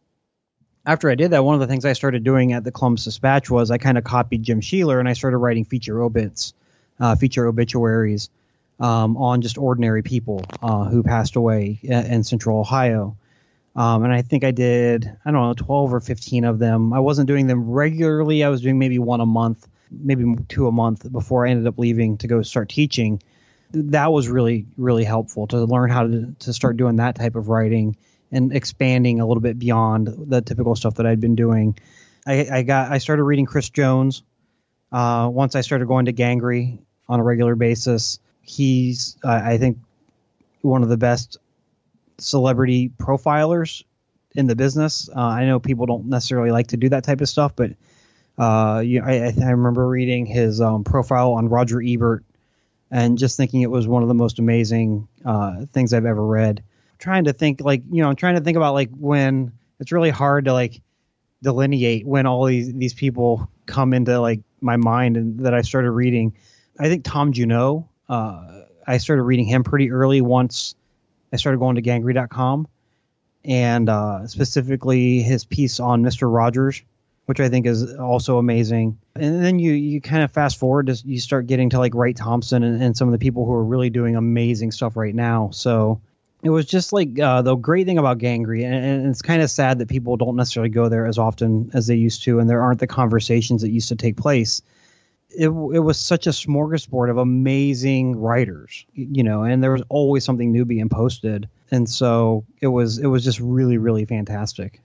after I did that, one of the things I started doing at the Columbus Dispatch was I kind of copied Jim Sheeler, and I started writing feature obits, uh, feature obituaries. Um, on just ordinary people uh, who passed away in, in Central Ohio. Um, and I think I did, I don't know, twelve or fifteen of them. I wasn't doing them regularly. I was doing maybe one a month, maybe two a month before I ended up leaving to go start teaching. That was really, really helpful to learn how to, to start doing that type of writing and expanding a little bit beyond the typical stuff that I'd been doing. I, I got, I started reading Chris Jones uh, once I started going to Gangrey on a regular basis. he's, uh, I think, one of the best celebrity profilers in the business. Uh, I know people don't necessarily like to do that type of stuff, but uh, you know, I, I remember reading his um, profile on Roger Ebert and just thinking it was one of the most amazing uh, things I've ever read. Trying to think like, you know, I'm trying to think about like when it's really hard to like delineate when all these, these people come into like my mind and that I started reading. I think Tom Junot, uh, I started reading him pretty early once I started going to Gangrey dot com, and uh, specifically his piece on Mister Rogers, which I think is also amazing. And then you, you kind of fast forward to you start getting to like Wright Thompson and, and some of the people who are really doing amazing stuff right now. So it was just like uh, the great thing about Gangrey, and, and it's kind of sad that people don't necessarily go there as often as they used to, and there aren't the conversations that used to take place. It, it was such a smorgasbord of amazing writers, you know, and there was always something new being posted. And so it was it was just really, really fantastic.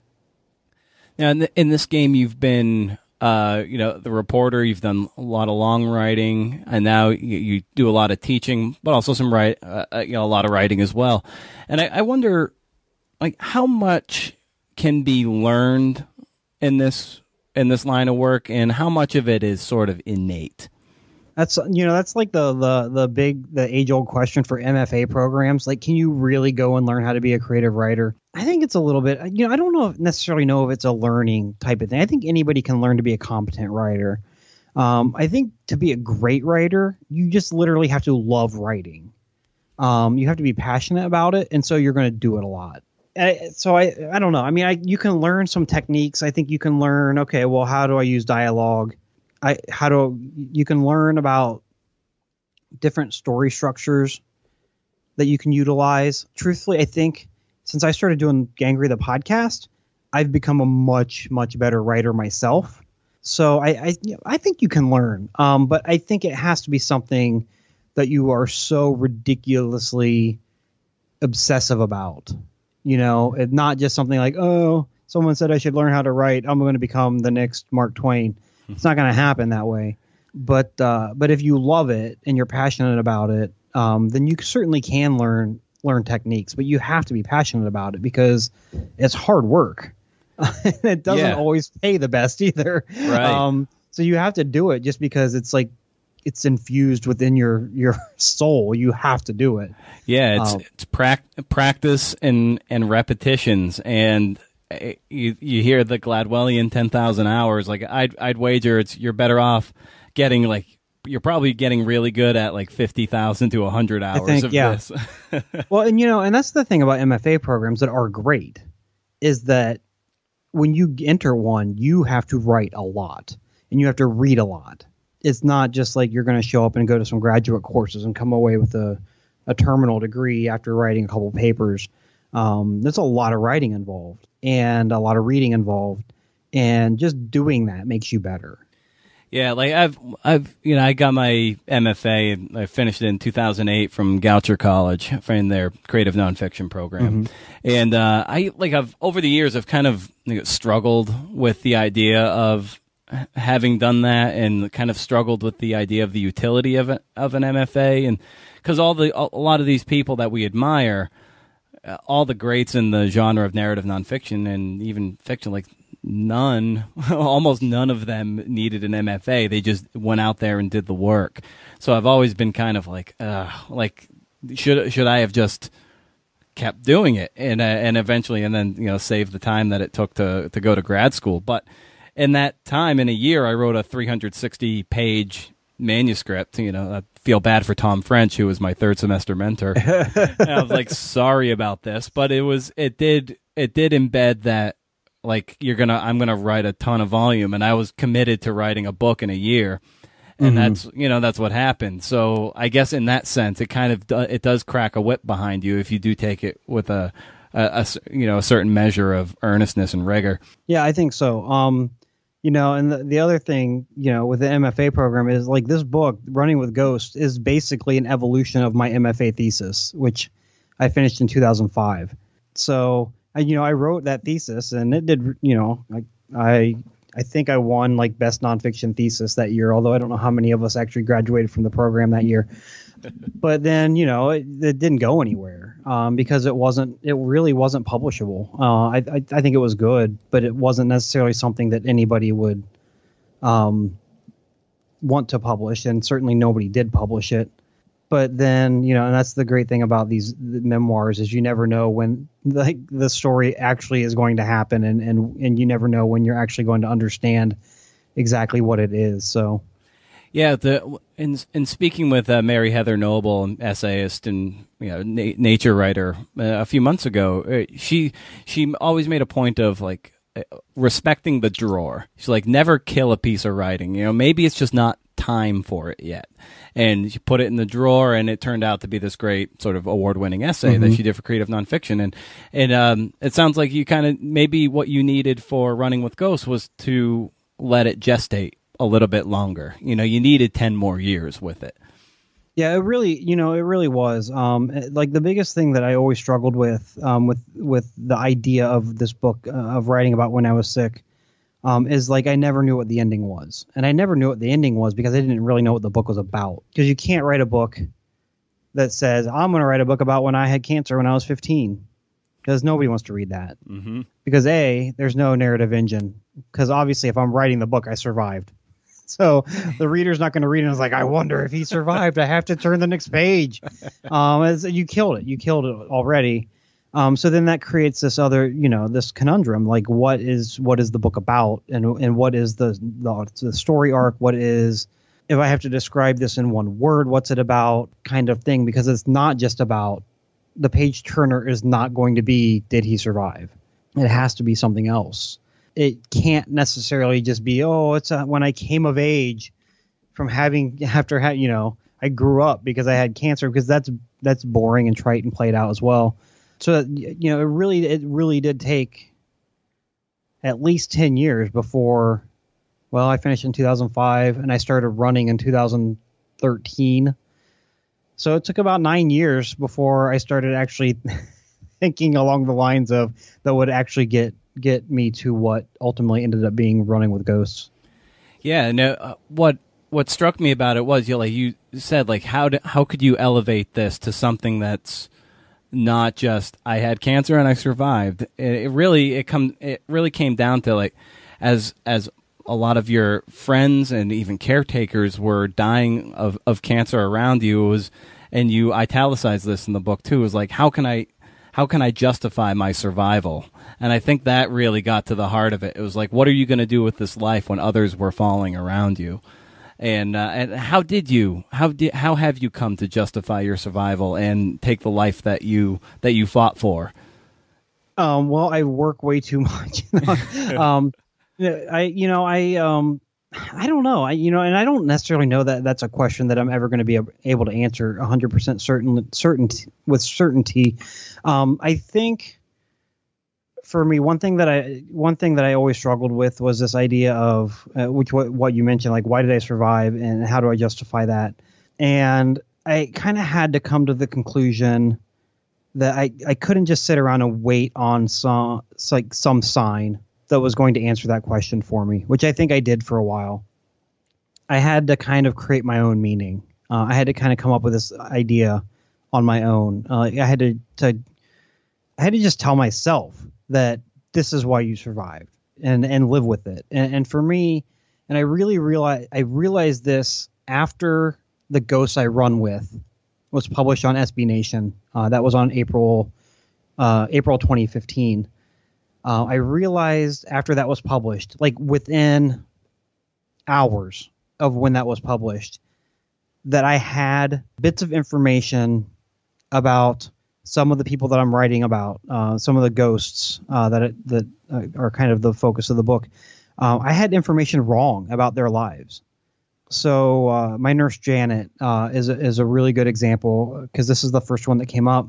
Now, in, the, in this game, you've been, uh, you know, the reporter. You've done a lot of long writing, and now you, you do a lot of teaching, but also some write, uh, you know, a lot of writing as well. And I, I wonder, like, how much can be learned in this in this line of work, and how much of it is sort of innate? That's, you know, that's like the the the big the age old question for M F A programs. Like, can you really go and learn how to be a creative writer? I think it's a little bit, you know, I don't know if necessarily know if it's a learning type of thing. I think anybody can learn to be a competent writer. Um, I think to be a great writer, you just literally have to love writing. Um, you have to be passionate about it, and so you're going to do it a lot. I, so I I don't know. I mean, I you can learn some techniques. I think you can learn, okay, well, how do I use dialogue? I how do you can learn about different story structures that you can utilize. Truthfully, I think since I started doing Gangrey the podcast, I've become a much, much better writer myself. So I I, I think you can learn, um, but I think it has to be something that you are so ridiculously obsessive about. You know, it's not just something like, oh, someone said I should learn how to write, I'm going to become the next Mark Twain. It's not going to happen that way. But uh, but if you love it and you're passionate about it, um, then you certainly can learn learn techniques. But you have to be passionate about it because it's hard work. It doesn't yeah. always pay the best either. Right. Um, so you have to do it just because it's like it's infused within your your soul. You have to do it. Yeah, it's um, it's prac- practice and and repetitions, and you you hear the Gladwellian ten thousand hours. Like I'd I'd wager it's you're better off getting like you're probably getting really good at like fifty thousand to a hundred hours think, of yeah. this. Well, and you know, and that's the thing about M F A programs that are great is that when you enter one, you have to write a lot and you have to read a lot. It's not just like you're going to show up and go to some graduate courses and come away with a, a terminal degree after writing a couple papers. Um, there's a lot of writing involved and a lot of reading involved, and just doing that makes you better. Yeah, like I've, I've, you know, I got my M F A and I finished it in two thousand eight from Goucher College in their creative nonfiction program. Mm-hmm. And uh, I, like, I've over the years, I've kind of you know, struggled with the idea of having done that, and kind of struggled with the idea of the utility of it, of an M F A, and because all the a lot of these people that we admire, uh, all the greats in the genre of narrative nonfiction and even fiction, like. None, almost none of them needed an M F A. They just went out there and did the work. So I've always been kind of like, uh, like should should I have just kept doing it and uh, and eventually and then you know save the time that it took to to go to grad school. But in that time, in a year, I wrote a three hundred sixty page manuscript. You know, I feel bad for Tom French, who was my third semester mentor. And I was like, sorry about this, but it was it did it did embed that. Like you're gonna, I'm gonna write a ton of volume, and I was committed to writing a book in a year, and mm-hmm. that's you know that's what happened. So I guess in that sense, it kind of do, it does crack a whip behind you if you do take it with a, a, a you know a certain measure of earnestness and rigor. Yeah, I think so. Um, you know, and the, the other thing you know with the M F A program is like this book, Running with Ghosts, is basically an evolution of my M F A thesis, which I finished in two thousand five. So. You know, I wrote that thesis, and it did. You know, I, I, I think I won like best nonfiction thesis that year. Although I don't know how many of us actually graduated from the program that year. But then, you know, it, it didn't go anywhere um, because it wasn't, it really wasn't publishable. Uh, I, I, I think it was good, but it wasn't necessarily something that anybody would um, want to publish, and certainly nobody did publish it. But then, you know, and that's the great thing about these memoirs is you never know when the, the story actually is going to happen, and, and, and you never know when you're actually going to understand exactly what it is. So, yeah, the in in speaking with uh, Mary Heather Noble, essayist and you know na- nature writer, uh, a few months ago, uh, she she always made a point of like uh, respecting the drawer. She's like, never kill a piece of writing. You know, maybe it's just not time for it yet. And she put it in the drawer, and it turned out to be this great sort of award-winning essay mm-hmm. that she did for Creative Nonfiction. And and um, it sounds like you kind of maybe what you needed for Running with Ghosts was to let it gestate a little bit longer. You know, you needed ten more years with it. Yeah, it really, you know, it really was. Um, like the biggest thing that I always struggled with, um, with with the idea of this book uh, of writing about when I was sick. Um, is like I never knew what the ending was. And I never knew what the ending was because I didn't really know what the book was about. Because you can't write a book that says, I'm going to write a book about when I had cancer when I was fifteen. Because nobody wants to read that. Mm-hmm. Because A, there's no narrative engine. Because obviously if I'm writing the book, I survived. So the reader's not going to read it and it's like, I wonder if he survived. I have to turn the next page. Um, as, you killed it. You killed it already. Um, so then that creates this other, you know, this conundrum, like what is what is the book about, and and what is the, the the story arc? What is, if I have to describe this in one word, what's it about, kind of thing? Because it's not just about, the page turner is not going to be, did he survive? It has to be something else. It can't necessarily just be, oh, it's a, when I came of age from having, after, ha- you know, I grew up because I had cancer, because that's that's boring and trite and played out as well. So, you know, it really, it really did take at least ten years before, well, I finished in two thousand five and I started running in two thousand thirteen. So it took about nine years before I started actually thinking along the lines of that would actually get, get me to what ultimately ended up being Running with Ghosts. Yeah. No, uh, what, what struck me about it was, you know, like you said, like, how do, how could you elevate this to something that's not just I had cancer and I survived? It, it really it come it really came down to, like, as as a lot of your friends and even caretakers were dying of, of cancer around you, it was, and you italicized this in the book too, it was like, how can I how can I justify my survival? And I think that really got to the heart of it. It was like, what are you going to do with this life when others were falling around you? And uh, and how did you how did how have you come to justify your survival and take the life that you that you fought for? Um, well, I work way too much. um, I you know I um I don't know I you know and I don't necessarily know that that's a question that I'm ever going to be able to answer one hundred percent certain certainty with certainty. Um, I think. For me, one thing that I one thing that I always struggled with was this idea of uh, which what, what you mentioned, like, why did I survive and how do I justify that? And I kind of had to come to the conclusion that I, I couldn't just sit around and wait on some like some sign that was going to answer that question for me, which I think I did for a while. I had to kind of create my own meaning. Uh, I had to kind of come up with this idea on my own. Uh, I had to, to I had to just tell myself that this is why you survived, and, and live with it. And, and for me, and I really realized, I realized this after The Ghosts I Run With was published on S B Nation. Uh, that was on April, uh, April twenty fifteen. Uh, I realized after that was published, like within hours of when that was published, that I had bits of information about some of the people that I'm writing about, uh, some of the ghosts uh, that it, that uh, are kind of the focus of the book. Uh, I had information wrong about their lives. So uh, my nurse Janet uh, is a, is a really good example, because this is the first one that came up.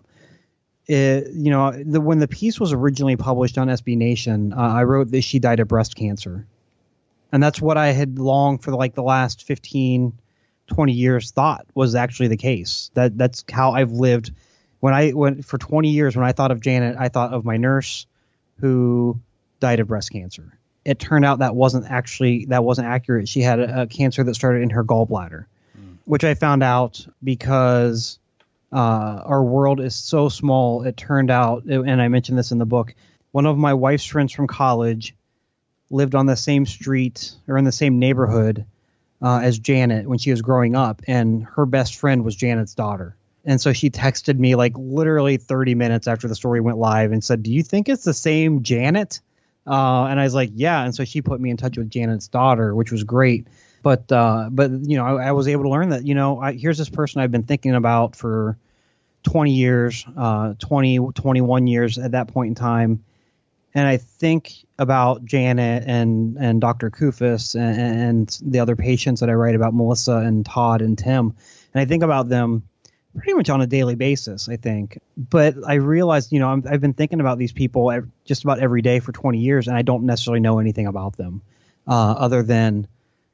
It, you know, the, when the piece was originally published on S B Nation, uh, I wrote that she died of breast cancer, and that's what I had long for like the last fifteen, twenty years thought was actually the case. That that's how I've lived. When I went for twenty years, when I thought of Janet, I thought of my nurse who died of breast cancer. It turned out that wasn't actually, that wasn't accurate. She had a, a cancer that started in her gallbladder. Mm. which I found out because uh, our world is so small. It turned out, and I mentioned this in the book, one of my wife's friends from college lived on the same street or in the same neighborhood uh, as Janet when she was growing up, and her best friend was Janet's daughter. And so she texted me like literally thirty minutes after the story went live and said, "Do you think it's the same Janet?" Uh, and I was like, "Yeah." And so she put me in touch with Janet's daughter, which was great. But uh, but you know, I, I was able to learn that, you know, I, here's this person I've been thinking about for twenty years, uh, twenty, twenty-one years at that point in time. And I think about Janet and, and Doctor Kufis and, and the other patients that I write about, Melissa and Todd and Tim. And I think about them pretty much on a daily basis, I think. But I realized, you know, I'm, I've been thinking about these people just about every day for twenty years, and I don't necessarily know anything about them uh, other than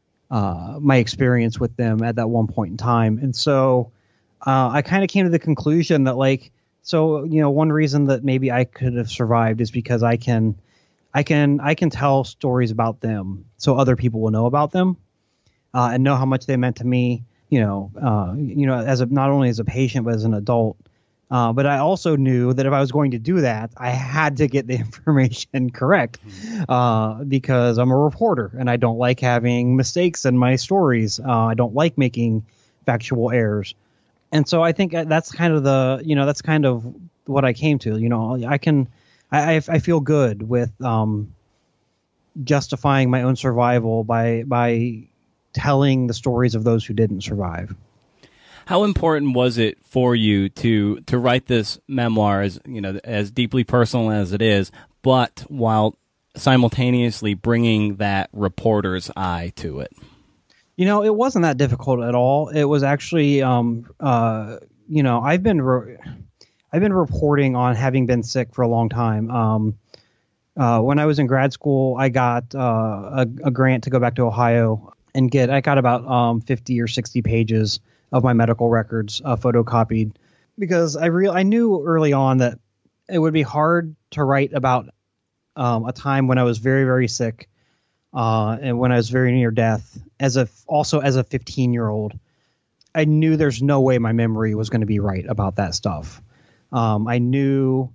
uh, my experience with them at that one point in time. And so uh, I kind of came to the conclusion that, like, so, you know, one reason that maybe I could have survived is because I can, I can, I can tell stories about them so other people will know about them uh, and know how much they meant to me. You know, uh, you know, as a, not only as a patient but as an adult. Uh, but I also knew that if I was going to do that, I had to get the information correct uh, because I'm a reporter and I don't like having mistakes in my stories. Uh, I don't like making factual errors. And so I think that's kind of the, you know, that's kind of what I came to. You know, I can, I, I feel good with um, justifying my own survival by by telling the stories of those who didn't survive. How important was it for you to to write this memoir, as you know, as deeply personal as it is, but while simultaneously bringing that reporter's eye to it? You know, it wasn't that difficult at all. It was actually, um, uh, you know, I've been re- I've been reporting on having been sick for a long time. Um, uh, when I was in grad school, I got uh, a, a grant to go back to Ohio and get. I got about um, fifty or sixty pages of my medical records uh, photocopied because I real I knew early on that it would be hard to write about um, a time when I was very, very sick. Uh, and when I was very near death, as a also as a fifteen year old, I knew there's no way my memory was going to be right about that stuff. Um, I knew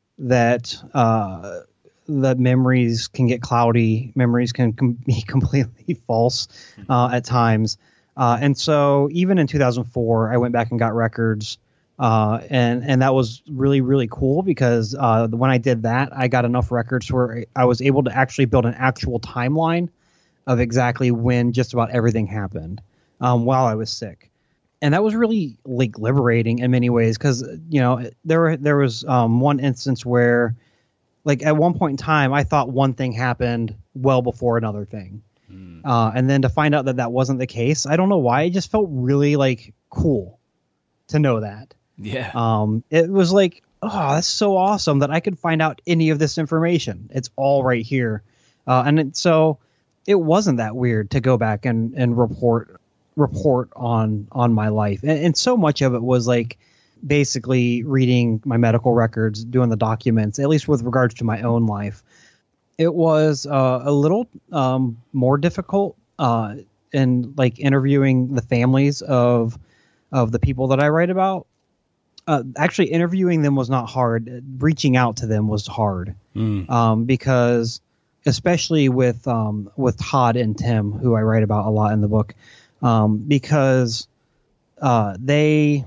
that uh, that memories can get cloudy, memories can com- be completely false uh, at times, uh, and so even in two thousand four, I went back and got records. Uh, and, and that was really, really cool because uh, when I did that, I got enough records where I was able to actually build an actual timeline of exactly when just about everything happened um, while I was sick. And that was really like liberating in many ways because, you know, there were, there was um, one instance where like at one point in time, I thought one thing happened well before another thing. Mm. Uh, and then to find out that that wasn't the case, I don't know why. It just felt really like cool to know that. Yeah. Um, it was like, oh, that's so awesome that I could find out any of this information. It's all right here. Uh, and it, so it wasn't that weird to go back and, and report report on on my life. And, and so much of it was like basically reading my medical records, doing the documents, at least with regards to my own life. It was uh, a little um, more difficult uh, in like interviewing the families of of the people that I write about. Uh, actually, interviewing them was not hard. Reaching out to them was hard mm. um, because, especially with um, with Todd and Tim, who I write about a lot in the book, um, because uh, they,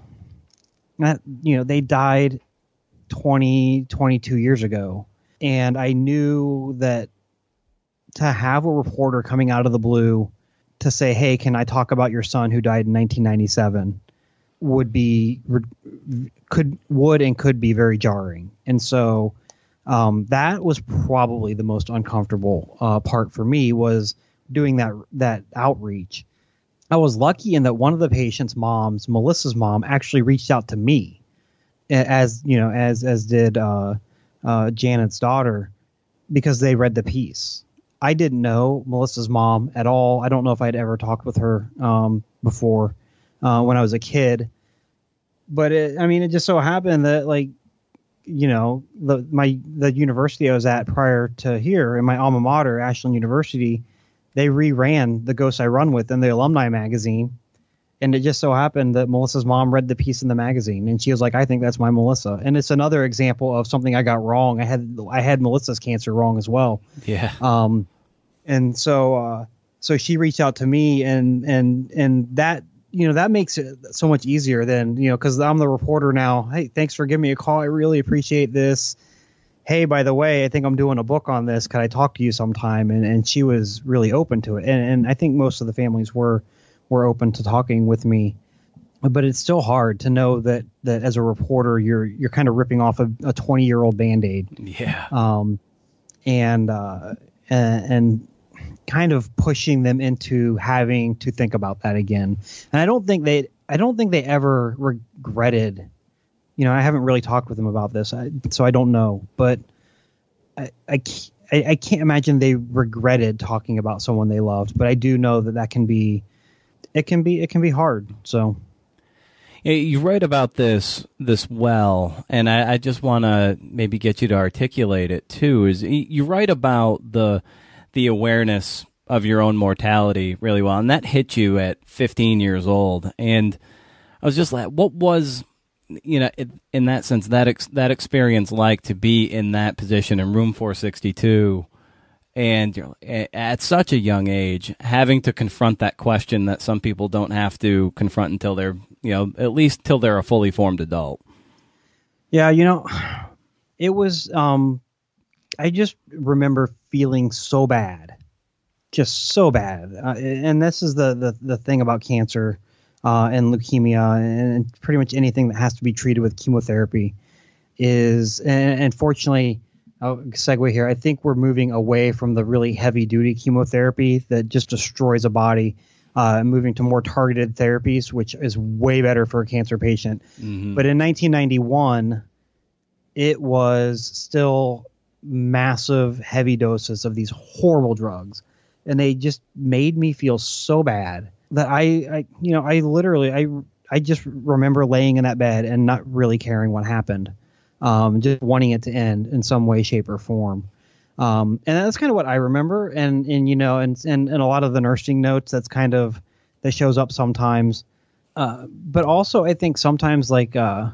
you know, they died twenty, twenty-two years ago, and I knew that to have a reporter coming out of the blue to say, "Hey, can I talk about your son who died in nineteen ninety-seven?" would be could would and could be very jarring. And so um, that was probably the most uncomfortable uh, part for me, was doing that that outreach. I was lucky in that one of the patient's moms, Melissa's mom, actually reached out to me, as you know, as as did uh, uh, Janet's daughter, because they read the piece. I didn't know Melissa's mom at all. I don't know if I'd ever talked with her um, before. Uh, when I was a kid, but it, I mean, it just so happened that, like, you know, the my the university I was at prior to here, in my alma mater, Ashland University, they reran The Ghosts I Run With in the alumni magazine, And it just so happened that Melissa's mom read the piece in the magazine, and she was like, "I think that's my Melissa." And it's another example of something I got wrong. I had I had Melissa's cancer wrong as well. Yeah. Um, and so uh, so she reached out to me, and and and that you know that makes it so much easier than you know because I'm the reporter now. Hey, thanks for giving me a call. I really appreciate this. Hey, by the way, I think I'm doing a book on this. Could I talk to you sometime? And and she was really open to it, and and I think most of the families were. were open to talking with me, but it's still hard to know that, that as a reporter, you're, you're kind of ripping off a, a twenty year old Band-Aid. Yeah. Um, and, uh, and, and kind of pushing them into having to think about that again. And I don't think they, I don't think they ever regretted, you know, I haven't really talked with them about this, I, so I don't know, but I, I, I, I can't imagine they regretted talking about someone they loved, but I do know that that can be, It can be it can be hard. So, yeah, you write about this this well, and I, I just want to maybe get you to articulate it too. Is you write about the the awareness of your own mortality really well, and that hit you at fifteen years old. And I was just like, what was you know in that sense that ex, that experience like to be in that position in room four sixty-two? And you know, at such a young age, having to confront that question that some people don't have to confront until they're, you know, at least till they're a fully formed adult. Yeah, you know, it was, um, I just remember feeling so bad, just so bad. Uh, and this is the, the, the thing about cancer uh, and leukemia and pretty much anything that has to be treated with chemotherapy is, and, and fortunately, I'll segue here. I think we're moving away from the really heavy duty chemotherapy that just destroys a body, uh, and moving to more targeted therapies, which is way better for a cancer patient. Mm-hmm. But in nineteen ninety-one, it was still massive heavy doses of these horrible drugs. And they just made me feel so bad that I, I you know, I literally, I, I just remember laying in that bed and not really caring what happened. Um, just wanting it to end in some way, shape, or form. Um, and that's kind of what I remember. And, and you know, and, and, and a lot of the nursing notes, that's kind of, that shows up sometimes. Uh, but also, I think sometimes, like, uh,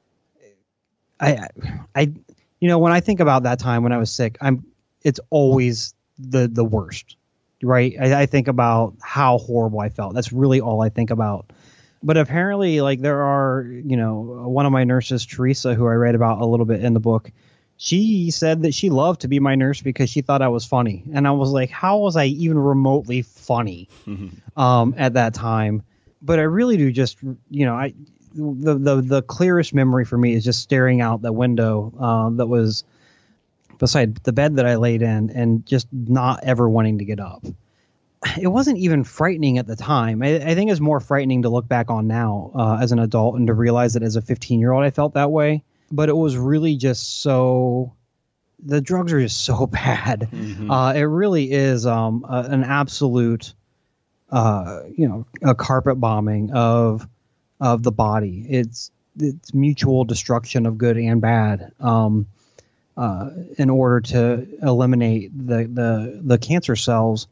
I, I, you know, when I think about that time when I was sick, I'm, it's always the, the worst, right? I, I think about how horrible I felt. That's really all I think about. But apparently, like, there are, you know, one of my nurses, Teresa, who I read about a little bit in the book, she said that she loved to be my nurse because she thought I was funny. And I was like, how was I even remotely funny mm-hmm. um, at that time? But I really do just, you know, I the, the, the clearest memory for me is just staring out the window uh, that was beside the bed that I laid in and just not ever wanting to get up. It wasn't even frightening at the time. I, I think it's more frightening to look back on now uh, as an adult and to realize that as a fifteen-year-old I felt that way. But it was really just so – the drugs are just so bad. Mm-hmm. Uh, it really is um, a, an absolute, uh, you know, a carpet bombing of of the body. It's it's mutual destruction of good and bad um, uh, in order to eliminate the, the, the cancer cells.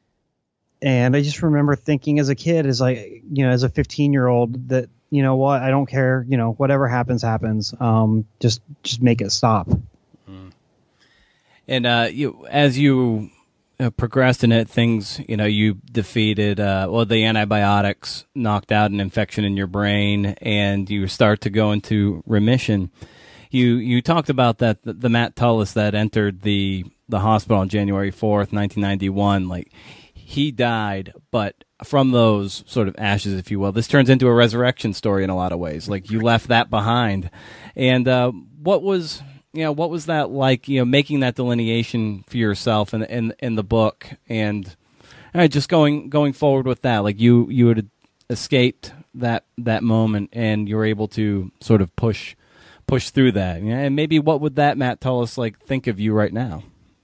And I just remember thinking as a kid, as like, you know, as a fifteen year old that, you know what, I don't care, you know, whatever happens, happens. Um, just, just make it stop. Mm. And, uh, you, as you uh, progressed in it, things, you know, you defeated, uh, well, the antibiotics knocked out an infection in your brain and you start to go into remission. You, you talked about that, the, the Matt Tullis that entered the, the hospital on January fourth, nineteen ninety-one, like, he died, but from those sort of ashes, if you will, this turns into a resurrection story in a lot of ways. Like, you left that behind. And uh, what was, you know, what was that like, you know, making that delineation for yourself in, in, in the book? And all right, just going going forward with that, like you, you had escaped that that moment and you were able to sort of push push through that. You know, and maybe what would that Matt Tullis like think of you right now?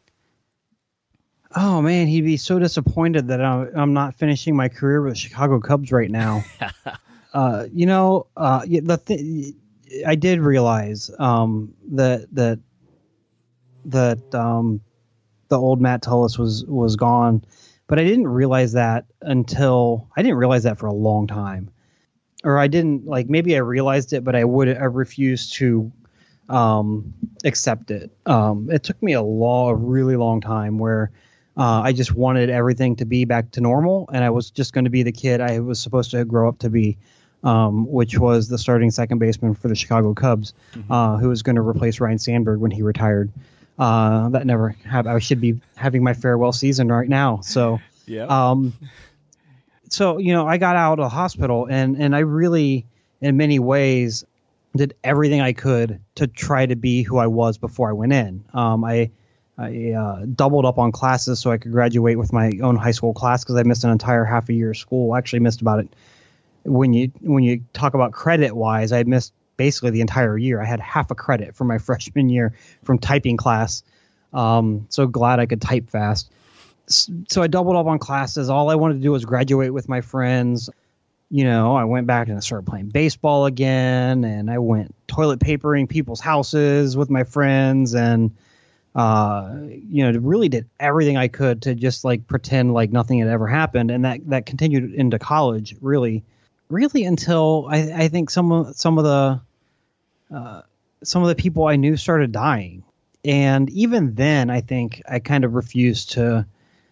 Oh man, he'd be so disappointed that I'm not finishing my career with the Chicago Cubs right now. uh, you know, uh, the th- I did realize um, that that that um, the old Matt Tullis was was gone, But I didn't realize that until I didn't realize that for a long time, or I didn't like maybe I realized it, but I would I refused to um, accept it. Um, it took me a long, a really long time where uh, I just wanted everything to be back to normal, and I was just going to be the kid I was supposed to grow up to be, um, which was the starting second baseman for the Chicago Cubs, mm-hmm. uh, who was going to replace Ryan Sandberg when he retired. Uh, that never happened. I should be having my farewell season right now. So, yeah. Um, so you know, I got out of the hospital, and and I really, in many ways, did everything I could to try to be who I was before I went in. Um, I I uh, doubled up on classes so I could graduate with my own high school class because I missed an entire half a year of school. I actually missed about it. When you when you talk about credit wise, I missed basically the entire year. I had half a credit for my freshman year from typing class. Um, so glad I could type fast. So I doubled up on classes. All I wanted to do was graduate with my friends. You know, I went back and I started playing baseball again, and I went toilet papering people's houses with my friends, and uh, you know, really did everything I could to just like pretend like nothing had ever happened. And that, that continued into college, really. Really until I, I think some of some of the uh, some of the people I knew started dying, and even then I think I kind of refused to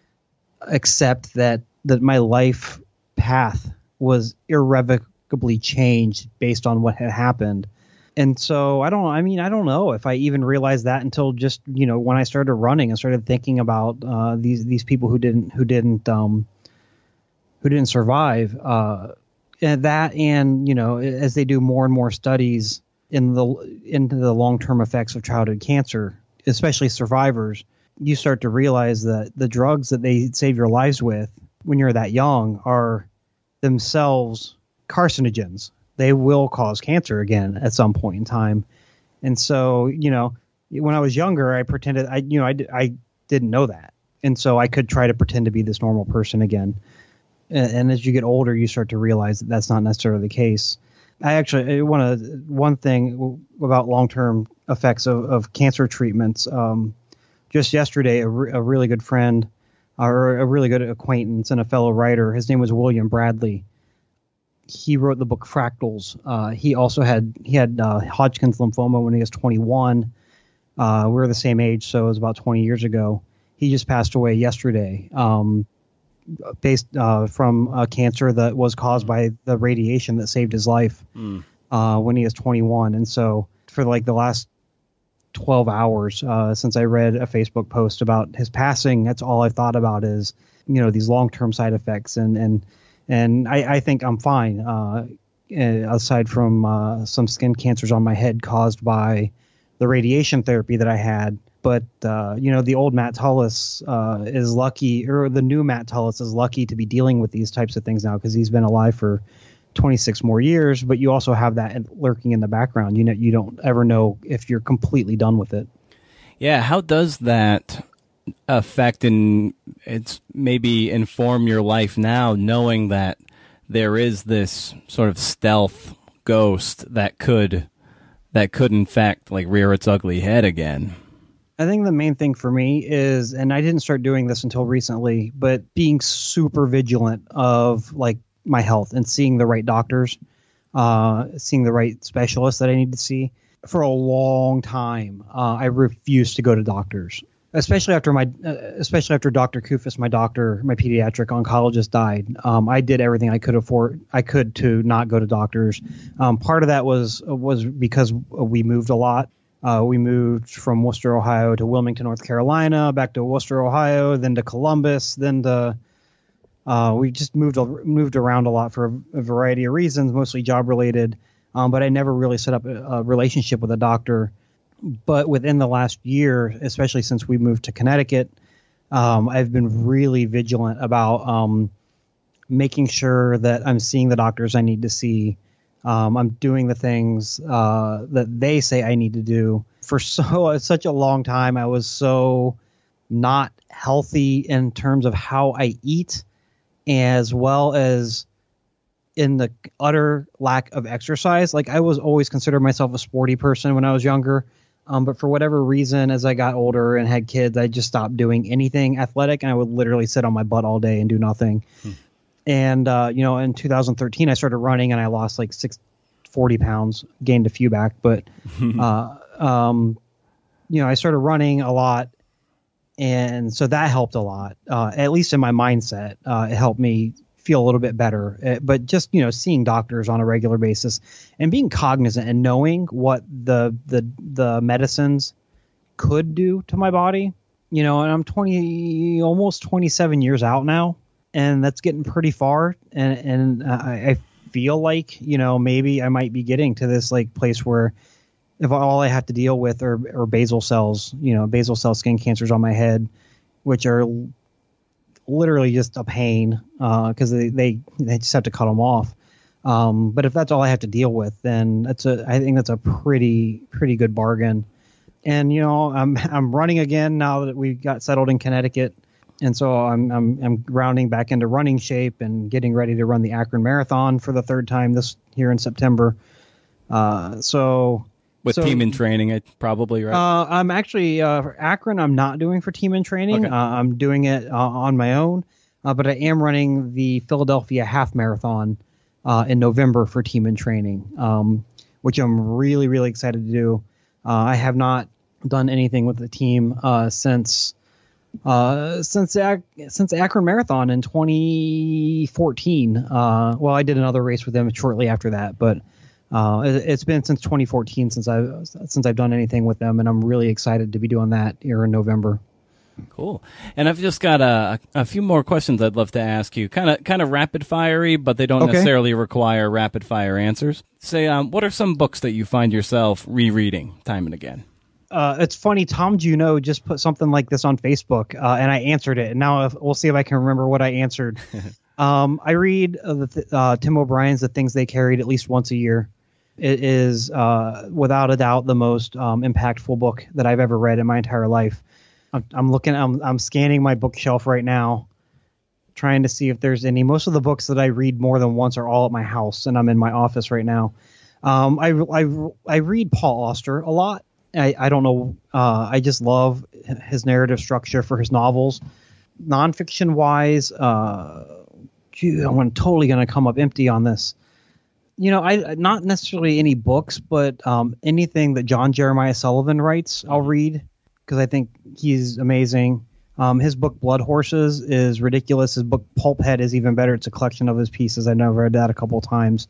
accept that that my life path was irrevocably changed based on what had happened. And so I don't I mean I don't know if I even realized that until just you know when I started running and started thinking about uh, these these people who didn't who didn't um, who didn't survive. Uh, And that, and you know, as they do more and more studies in the into the long-term effects of childhood cancer, especially survivors, you start to realize that the drugs that they save your lives with when you're that young are themselves carcinogens. They will cause cancer again at some point in time. And so, you know, when I was younger, I pretended I, you know, I, I didn't know that, and so I could try to pretend to be this normal person again. And as you get older, you start to realize that that's not necessarily the case. I actually want to one thing about long-term effects of, of cancer treatments. Um, just yesterday, a, re- a really good friend or a really good acquaintance and a fellow writer, his name was William Bradley. He wrote the book Fractals. Uh, he also had he had uh, Hodgkin's lymphoma when he was twenty-one. Uh, we were the same age, so it was about twenty years ago. He just passed away yesterday. Um, based uh, from a cancer that was caused by the radiation that saved his life mm. uh, when he was twenty-one. And so for like the last twelve hours uh, since I read a Facebook post about his passing, that's all I've thought about is, you know, these long-term side effects. And, and, and I, I think I'm fine uh, aside from uh, some skin cancers on my head caused by the radiation therapy that I had. But, uh, you know, the old Matt Tullis uh, is lucky, or the new Matt Tullis is lucky to be dealing with these types of things now because he's been alive for twenty-six more years. But you also have that lurking in the background. You know, you don't ever know if you're completely done with it. Yeah. How does that affect and it's maybe inform your life now, knowing that there is this sort of stealth ghost that could that could, in fact, like rear its ugly head again? I think the main thing for me is, and I didn't start doing this until recently, but being super vigilant of like my health and seeing the right doctors, uh, seeing the right specialists that I need to see. For a long time, uh, I refused to go to doctors, especially after my, uh, especially after Doctor Kufis, my doctor, my pediatric oncologist, died. Um, I did everything I could afford, I could to not go to doctors. Um, part of that was was because we moved a lot. Uh, we moved from Worcester, Ohio to Wilmington, North Carolina, back to Worcester, Ohio, then to Columbus, then to uh, we just moved moved around a lot for a, a variety of reasons, mostly job related. Um, but I never really set up a, a relationship with a doctor. But within the last year, especially since we moved to Connecticut, um, I've been really vigilant about um, making sure that I'm seeing the doctors I need to see. Um, I'm doing the things uh, that they say I need to do. For so such a long time, I was so not healthy in terms of how I eat, as well as in the utter lack of exercise. Like I was always considered myself a sporty person when I was younger. Um, but for whatever reason, as I got older and had kids, I just stopped doing anything athletic, and I would literally sit on my butt all day and do nothing. Hmm. And, uh, you know, in two thousand thirteen, I started running, and I lost like six, forty pounds, gained a few back. But, uh, um, you know, I started running a lot, and so that helped a lot, uh, at least in my mindset. Uh, it helped me feel a little bit better. Uh, but just, you know, seeing doctors on a regular basis and being cognizant and knowing what the the the medicines could do to my body, you know, and I'm twenty, almost twenty-seven years out now, and that's getting pretty far. And, and I, I feel like, you know, maybe I might be getting to this like place where if all I have to deal with are, are basal cells, you know, basal cell skin cancers on my head, which are literally just a pain because uh, they, they they just have to cut them off. Um, but if that's all I have to deal with, then that's a I think that's a pretty pretty good bargain. And you know, I'm I'm running again now that we got settled in Connecticut, and so I'm I'm I'm rounding back into running shape and getting ready to run the Akron Marathon for the third time this here in September. Uh, so. With so, team in training, probably, right? Uh, I'm actually, uh, for Akron, I'm not doing for team in training. Okay. Uh, I'm doing it uh, on my own, uh, but I am running the Philadelphia Half Marathon uh, in November for team in training, um, which I'm really, really excited to do. Uh, I have not done anything with the team uh, since uh, since Ac- since Akron Marathon in twenty fourteen. Uh, well, I did another race with them shortly after that, but Uh, it, it's been since twenty fourteen since I've since I've done anything with them, and I'm really excited to be doing that here in November. Cool. And I've just got a, a few more questions I'd love to ask you. Kind of kind of rapid fiery, but they don't okay. necessarily require rapid fire answers. Say, um, what are some books that you find yourself rereading time and again? Uh, it's funny. Tom Juneau just put something like this on Facebook, uh, and I answered it. And now if, we'll see if I can remember what I answered. um, I read uh, the th- uh, Tim O'Brien's The Things They Carried at least once a year. It is, uh, without a doubt, the most um, impactful book that I've ever read in my entire life. I'm, I'm looking, I'm, I'm scanning my bookshelf right now, trying to see if there's any. Most of the books that I read more than once are all at my house, and I'm in my office right now. Um, I, I, I read Paul Auster a lot. I, I don't know. Uh, I just love his narrative structure for his novels. Nonfiction wise, uh, gee, I'm totally going to come up empty on this. You know, I not necessarily any books, but um, anything that John Jeremiah Sullivan writes, I'll read because I think he's amazing. Um, his book Blood Horses is ridiculous. His book Pulphead is even better. It's a collection of his pieces. I've never read that a couple of times.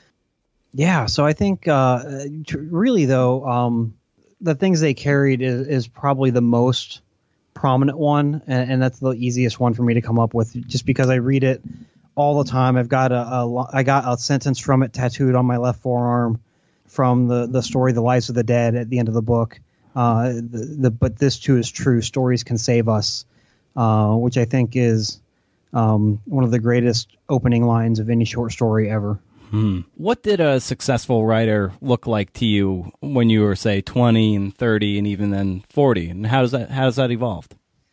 Yeah, so I think uh, really though, um, The Things They Carried is, is probably the most prominent one, and, and that's the easiest one for me to come up with, just because I read it all the time. I've got a, a I got a sentence from it tattooed on my left forearm from the, the story The Lives of the Dead at the end of the book. Uh, the, the but this too is true. Stories can save us, uh, which I think is um, one of the greatest opening lines of any short story ever. Hmm. What did a successful writer look like to you when you were, say, twenty and thirty and even then forty? And how does that how has that evolved?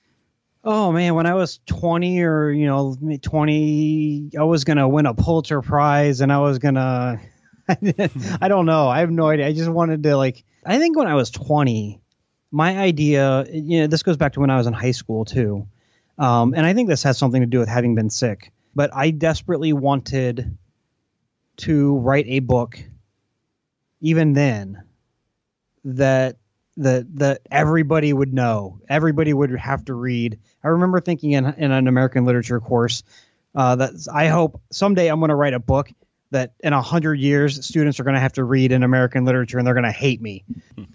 Oh man, when I was twenty or, you know, twenty, I was going to win a Pulitzer Prize, and I was going to, I don't know. I have no idea. I just wanted to, like, I think when I was twenty, my idea, you know, this goes back to when I was in high school too. Um, and I think this has something to do with having been sick, but I desperately wanted to write a book even then that that that everybody would know, everybody would have to read. I remember thinking in, in an American literature course uh, that I hope someday I'm going to write a book that in a hundred years students are going to have to read in American literature and they're going to hate me.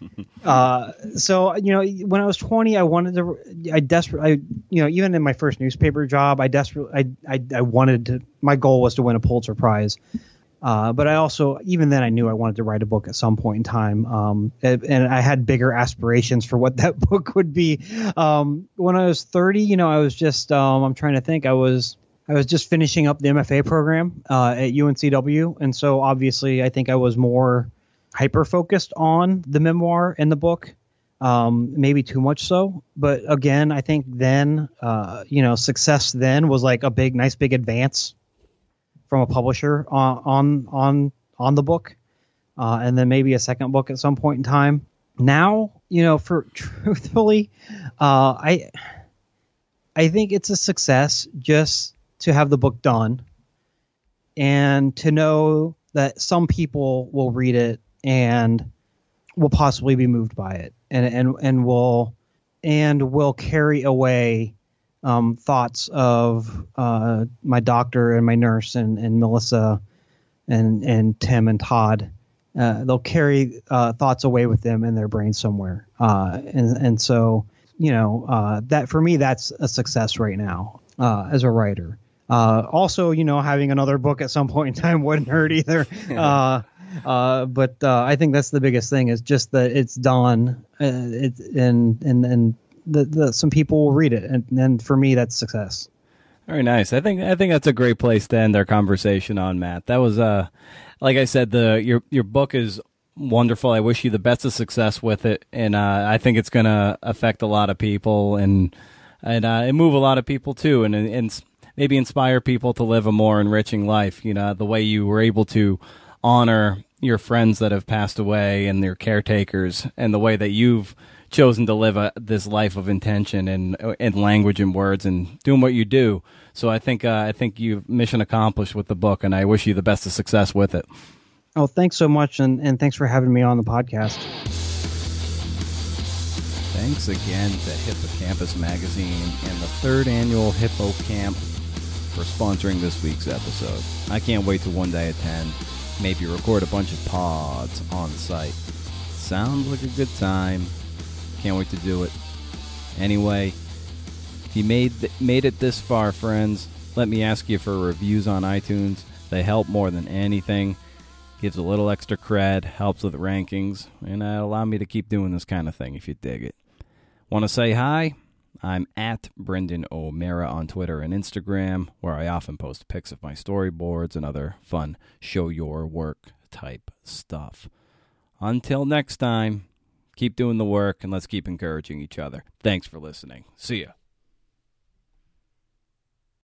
uh, so, you know, when I was twenty, I wanted to, I desperate, I, you know, even in my first newspaper job, I desperately, I, I, I wanted to, my goal was to win a Pulitzer Prize. Uh, but I also, even then I knew I wanted to write a book at some point in time. Um, and, and I had bigger aspirations for what that book would be. Um, when I was thirty, you know, I was just, um, I'm trying to think, I was, I was just finishing up the M F A program, uh, at U N C W. And so obviously I think I was more hyper focused on the memoir and the book. Um, maybe too much so, but again, I think then, uh, you know, success then was like a big, nice, big advance from a publisher on on on, on the book, uh, and then maybe a second book at some point in time. now, you know, for truthfully, uh, I I think it's a success just to have the book done and to know that some people will read it and will possibly be moved by it and and and will and will carry away um, thoughts of uh, my doctor and my nurse and, and Melissa and and Tim and Todd. Uh, they'll carry uh, thoughts away with them in their brain somewhere. Uh, and, and so, you know, uh, that for me, that's a success right now uh, as a writer. Uh, also, you know, having another book at some point in time wouldn't hurt either. uh, uh, but uh, I think that's the biggest thing is just that it's done uh, it, and and, and the, the, some people will read it. And, and for me, that's success. Very nice. I think I think that's a great place to end our conversation on, Matt. That was uh like I said, the your your book is wonderful. I wish you the best of success with it, and uh, I think it's going to affect a lot of people and and uh, and move a lot of people too, and and maybe inspire people to live a more enriching life. You know, the way you were able to honor your friends that have passed away and their caretakers, and the way that you've chosen to live a, this life of intention and and language and words and doing what you do. So I think uh, I think you've mission accomplished with the book, and I wish you the best of success with it. Oh, thanks so much, and, and thanks for having me on the podcast. Thanks again to Hippocampus Magazine and the third annual Hippo Camp for sponsoring this week's episode. I can't wait to one day attend, maybe record a bunch of pods on site. Sounds like a good time. Can't wait to do it. Anyway, if you made th- made it this far, friends, let me ask you for reviews on iTunes. They help more than anything. Gives a little extra cred, helps with rankings, and uh, allow me to keep doing this kind of thing if you dig it. Want to say hi? I'm at Brendan O'Mara on Twitter and Instagram, where I often post pics of my storyboards and other fun show your work type stuff. Until next time, keep doing the work, and let's keep encouraging each other. Thanks for listening. See ya.